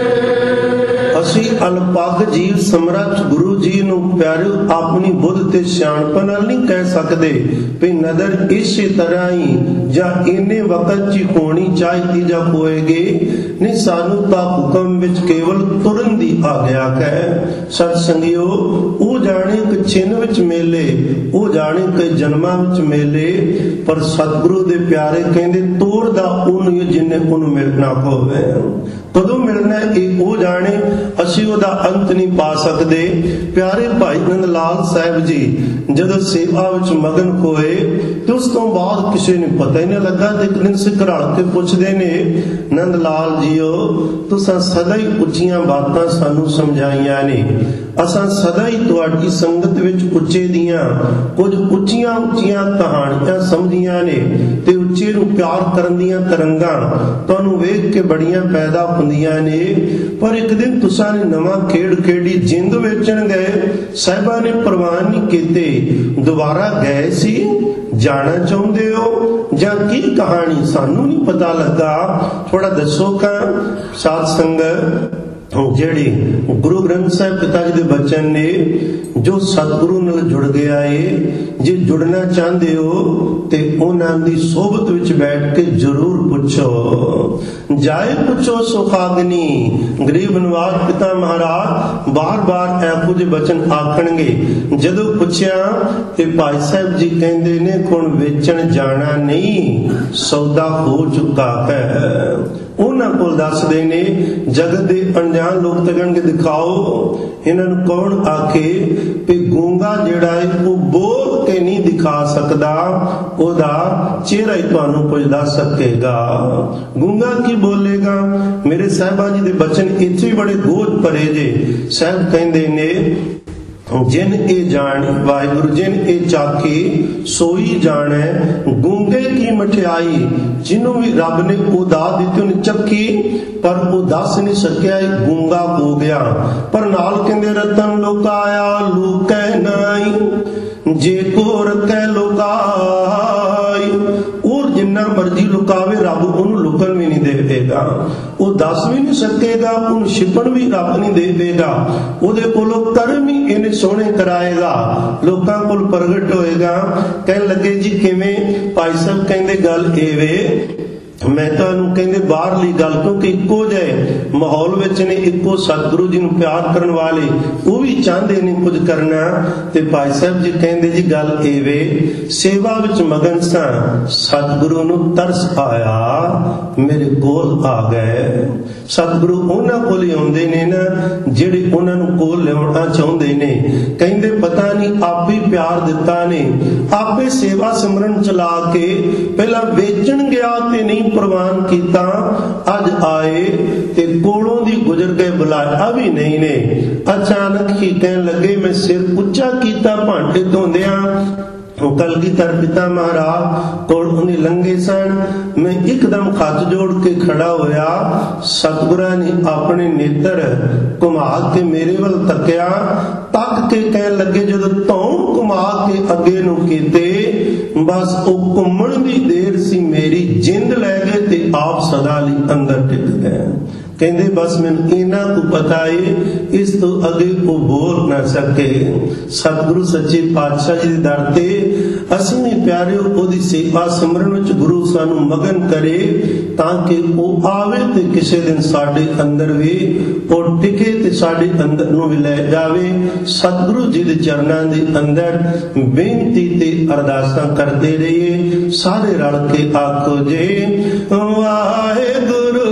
S1: ਤੇਰੇ। ਅਸੀਂ ਅਲਪਗ ਜੀਵ ਸਮਰੱਥ ਗੁਰੂ ਜੀ ਨੂੰ ਪਿਆਰਿਓ ਆਪਣੀ ਬੁੱਧ ਤੇ ਸਿਆਣਪ ਨਾਲ ਨਹੀਂ ਕਹਿ ਸਕਦੇ ਵੀ ਨਦਰ ਇਸੇ ਤਰ੍ਹਾਂ ਹੀ ਜਾਂ ਇੰਨੇ ਵਕਤ 'ਚ ਹੋਣੀ ਚਾਹੀਦੀ ਜਾਂ ਹੋਏਗੀ। ਨਹੀਂ, ਸਾਨੂੰ ਤਾਂ ਹੁਕਮ ਵਿੱਚ ਕੇਵਲ ਤੁਰਨ ਦੀ ਆਗਿਆ ਹੈ। ਸਤ ਸੰਗਿਓ, ਉਹ ਜਾਣੇ ਕਿ ਛਿਨ ਵਿੱਚ ਮੇਲੇ, ਉਹ ਜਾਣੇ ਕਿ ਜਨਮਾਂ ਵਿੱਚ ਮੇਲੇ, ਪਰ ਸਤਿਗੁਰੂ ਦੇ ਪਿਆਰੇ ਕਹਿੰਦੇ ਤੋਰਦਾ ਉਹਨੂੰ ਜਿੰਨੇ ਉਹਨੂੰ ਮਿਲਣਾ ਹੋਵੇ। ਕਦੋਂ ਮਿਲਣਾ ਇਹ ਉਹ ਜਾਣੇ, ਅਸੀਂ ਉਹਦਾ ਅੰਤ ਨਹੀਂ ਪਾ ਸਕਦੇ। ਪਿਆਰੇ ਭਾਈ ਨੰਦ ਲਾਲ ਸਾਹਿਬ ਜੀ ਜਦੋਂ ਸੇਵਾ ਵਿੱਚ ਮਗਨ ਹੋਏ ਤੇ ਉਸ ਤੋਂ ਬਾਅਦ ਕਿਸੇ ਨੂੰ ਪਤਾ ਹੀ ਨਹੀਂ ਲੱਗਾ। ਤੇ ਇੱਕ ਦਿਨ ਸਿੱਖ ਰਲ ਕੇ ਪੁੱਛਦੇ ਨੇ, ਨੰਦ ਲਾਲ ਜੀਓ ਤੁਸੀਂ ਸਦਾ ਹੀ ਉੱਚੀਆਂ ਬਾਤਾਂ ਸਾਨੂੰ ਸਮਝਾਈਆਂ ਨੇ, ਅਸਾਂ ਸਦਾ ਹੀ ਤੁਹਾਡੀ ਸੰਗਤ ਵਿੱਚ ਉੱਚੇ ਦੀਆਂ ਕੁਝ ਉੱਚੀਆਂ ਉੱਚੀਆਂ ਕਹਾਣੀਆਂ ਸਮਝੀਆਂ ਨੇ ਤੇ ਉੱਚੇ ਨੂੰ ਪਿਆਰ ਕਰਨ ਦੀਆਂ ਤਰੰਗਾਂ ਤੁਹਾਨੂੰ ਵੇਖ ਕੇ ਬੜੀਆਂ ਪੈਦਾ ਹੁੰਦੀਆਂ ਨੇ। ਪਰ ਇੱਕ ਦਿਨ ਤੁਸਾਂ ਨੇ ਨਵਾਂ ਖੇਡ ਖੇਡੀ, ਜਿੰਦ ਵੇਚਣ ਗਏ, ਸਾਹਿਬਾਂ ਨੇ ਪ੍ਰਵਾਨ ਨਹੀਂ ਕੀਤੇ, ਦੁਬਾਰਾ ਗਏ ਸੀ, ਜਾਣਾ ਚਾਹੁੰਦੇ ਹੋ ਜਾਂ ਕੀ ਕਹਾਣੀ ਸਾਨੂੰ ਨਹੀਂ ਪਤਾ ਲੱਗਾ, ਥੋੜਾ ਦੱਸੋ। ਕਾ ਸਾਧ ਸੰਗਤ ਜਿਹੜੀ ਗੁਰੂ ਗ੍ਰੰਥ ਸਾਹਿਬ ਪਿਤਾ ਜੀ ਦੇ ਬਚਨ ਨੇ, ਜੋ ਸਤਿਗੁਰੂ ਨਾਲ ਜੁੜ ਗਿਆ ਏ, ਜੇ ਜੁੜਨਾ ਚਾਹੁੰਦੇ ਹੋ ਤੇ ਉਹਨਾਂ ਦੀ ਸੋਬਤ ਵਿੱਚ ਬੈਠ ਕੇ ਜ਼ਰੂਰ ਪੁੱਛੋ। ਜਾਏ ਪੁੱਛੋ ਸੁਖਾਗਨੀ, ਗਰੀਬ ਨਿਵਾਜ ਪਿਤਾ ਮਹਾਰਾਜ ਬਾਰ-ਬਾਰ ਇਹੋ ਜਿਹੇ ਬਚਨ ਆਖਣਗੇ। ਜਦੋਂ ਪੁੱਛਿਆ ਤੇ ਭਾਈ ਸਾਹਿਬ ਜੀ ਕਹਿੰਦੇ ਨੇ ਹੁਣ ਵੇਚਣ ਜਾਣਾ ਨਹੀਂ, ਸੌਦਾ ਹੋ ਚੁੱਕਾ ਹੈ। ਉਹਨਾਂ ਕੋਲ ਦੱਸਦੇ ਨੇ ਜਗਤ ਦੇ ਅਣਜਾਣ ਲੋਕ ਤਾਂ ਕਹਿਣਗੇ ਦਿਖਾਓ, ਇਹਨਾਂ ਨੂੰ ਕੌਣ ਆਖੇ ਵੀ ਗੂੰਗਾ ਜਿਹੜਾ ਹੈ ਉਹ ਬੋਲ ਕੇ ਨਹੀਂ ਦਿਖਾ ਸਕਦਾ, ਉਹਦਾ ਚਿਹਰਾ ਹੀ ਤੁਹਾਨੂੰ ਕੁਝ ਦੱਸ ਸਕੇਗਾ। ਗੂੰਗਾ ਕੀ ਬੋਲੇਗਾ? ਮੇਰੇ ਸਾਹਿਬਾਂ ਜੀ ਦੇ ਬਚਨ ਇੱਥੇ ਵੀ ਬੜੇ ਗੋਝ ਭਰੇ ਜੇ। ਸਾਹਿਬ ਕਹਿੰਦੇ ਨੇ ਜਿਨ ਇਹ ਜਾਣ ਵਾਹਿਗੁਰੂ, ਜਿਨ ਇਹ ਚਾਖੀ ਸੋਈ ਜਾਣੈ, ਗੂੰਗੇ ਕੀ ਮਠਿਆਈ। ਜਿਹਨੂੰ ਵੀ ਰੱਬ ਨੇ ਉਹ ਦਾਤ ਦਿੱਤੀ ਉਹਨੇ ਚੱਖੀ, ਪਰ ਉਹ ਦੱਸ ਨਹੀਂ ਸਕਿਆ, ਗੂੰਗਾ ਹੋ ਗਿਆ। ਪਰ ਨਾਲ ਕਹਿੰਦੇ ਰਤਨ ਲੁਕਾਇਆ ਲੁਕੈ ਨਾਈ, ਜੇ ਕੋ ਰਖੈ ਲੁਕਾਈ। ਉਹ ਜਿੰਨਾ ਮਰਜੀ ਲੁਕਾਵੇ ਰੱਬ ਉਹਨੂੰ ਲੁਕਣ ਵੀ ਨਹੀਂ ਦੇਵੇਗਾ, ਉਹ ਦੱਸ ਵੀ ਨਹੀਂ ਸਕੇਗਾ, ਉਹਨੂੰ ਛਿਪਣ ਵੀ ਰੱਬ ਨਹੀਂ ਦੇਵੇਗਾ। ਉਹਦੇ ਕੋਲੋਂ ਕਰਮ ਹੀ ਇਹਨੇ ਸੋਹਣੇ ਕਰਾਏਗਾ, ਲੋਕਾਂ ਕੋਲ ਪ੍ਰਗਟ ਹੋਏਗਾ। ਕਹਿਣ ਲੱਗੇ ਜੀ ਕਿਵੇਂ? ਭਾਈ ਸਾਹਿਬ ਕਹਿੰਦੇ ਗੱਲ ਇਹ ਵੇ, ਮੈਂ ਤੁਹਾਨੂੰ ਕਹਿੰਦੇ ਬਾਹਰਲੀ ਗੱਲ, ਕਿਉਂਕਿ ਇੱਕੋ ਜਿਹੇ ਮਾਹੌਲ ਵਿੱਚ ਨੇ, ਇੱਕੋ ਸਤਿਗੁਰੂ ਜੀ ਨੂੰ ਪਿਆਰ ਕਰਨ ਵਾਲੇ, ਉਹ ਵੀ ਚਾਹੁੰਦੇ ਨੇ ਕੁਝ ਕਰਨਾ। ਤੇ ਭਾਈ ਸਾਹਿਬ ਜੀ ਕਹਿੰਦੇ ਜੀ ਗੱਲ ਇਹ ਵੇ, ਸੇਵਾ ਵਿੱਚ ਮਗਨ ਸਾਂ, ਸਤਿਗੁਰੂ ਨੂੰ ਤਰਸ ਆਇਆ, ਮੇਰੇ ਕੋਲ ਆ ਗਏ। ਸਤਿਗੁਰੂ ਉਹਨਾਂ ਕੋਲ ਹੀ ਆਉਂਦੇ ਨੇ ਨਾ ਜਿਹੜੇ ਉਹਨਾਂ ਨੂੰ ਕੋਲ ਲਿਆਉਣਾ ਚਾਹੁੰਦੇ ਨੇ। ਕਹਿੰਦੇ ਪਤਾ ਨਹੀਂ ਆਪੇ ਪਿਆਰ ਦਿੱਤਾ ਨੇ, ਆਪੇ ਸੇਵਾ ਸਿਮਰਨ ਚਲਾ ਕੇ ਪਹਿਲਾਂ ਵੇਚਣ ਗਿਆ ਤੇ ਨਹੀਂ ਪ੍ਰਵਾਨ ਕੀਤਾ, ਅੱਜ ਆਏ ਤੇ ਕੋਲੋਂ ਦੀ ਗੁਜ਼ਰ ਕੇ ਬੁਲਾਇਆ ਵੀ ਨਹੀਂ ਨੇ। ਅਚਾਨਕ ਹੀ ਕਹਿਣ ਲੱਗੇ ਮੈਂ ਸਿਰ ਉੱਚਾ ਕੀਤਾ ਭਾਂਡੇ ਧੋਂਦਿਆਂ, कलगीधर पिता महाराज कोल उन्हें लंघे सन। मैं एकदम हथ जोड़ के खड़ा होया। सतगुरा ने अपने नेत्र घुमा के मेरे वल तकिया, तक के कहन लगे जदों धौण घुमा के अगे नूं कीते, बस वो घुमण दी देर सी मेरी जिंद लै गए ते आप सदा लई अंदर टिक गए। कहते बस मैनूं इन्ना तू पता है, इस तो अगे वो बोल ना सके। सतगुरु सच्चे पातशाह जी दे दर ते असीं भी प्यारिओ ओदी सेवा सिमरन विच गुरु सानू मगन करे, ताकि वो आवे ते किसी दिन साडे अंदर भी वो टिके ते साडे अंदर नूं भी लै जावे। सतगुरु जी दे चरनां दे अंदर बेनती ते अरदासां करते रहिए। सारे रल के आखो जे वाहिगुरू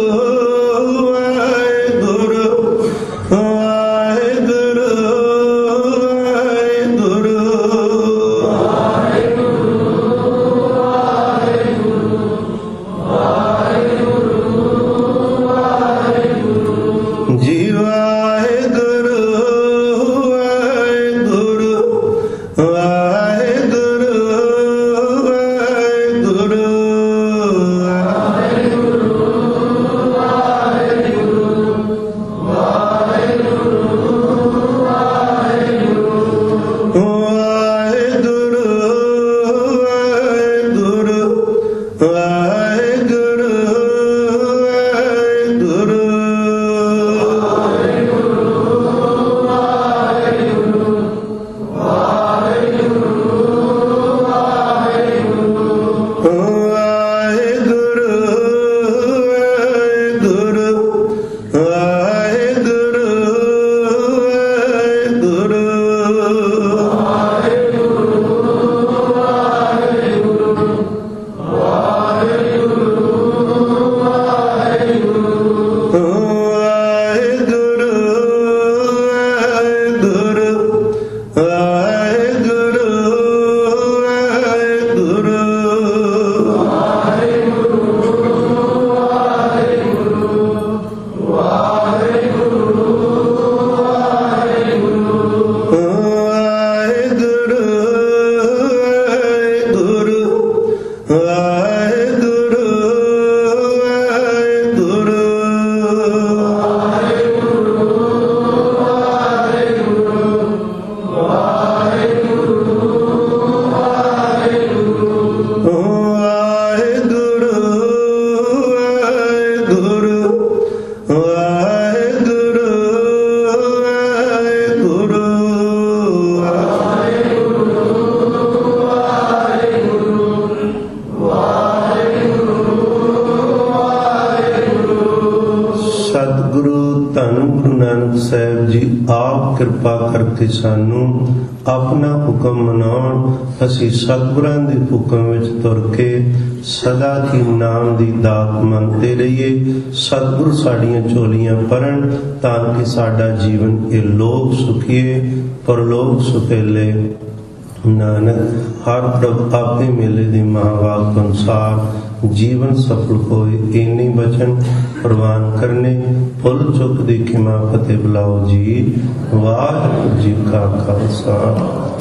S1: कृपा करके सानू अपना हुक्म मनाउण, असी सतगुरां दे हुक्म विच तुर के सदा ही नाम दी दात मंगते रहिए। सतगुरु साडियां झोलियां भरन ताकि साडा जीवन ए लोक सुखिए परलोक सुखेले। नानक हर प्रभ आपे मेले दी महावाक अनुसार जीवन सफल होए इन्नी वचन प्रवान करने। भुल चुक दी खिमा फतेह बुलाओ जी। वाहिगुरू जी का खालसा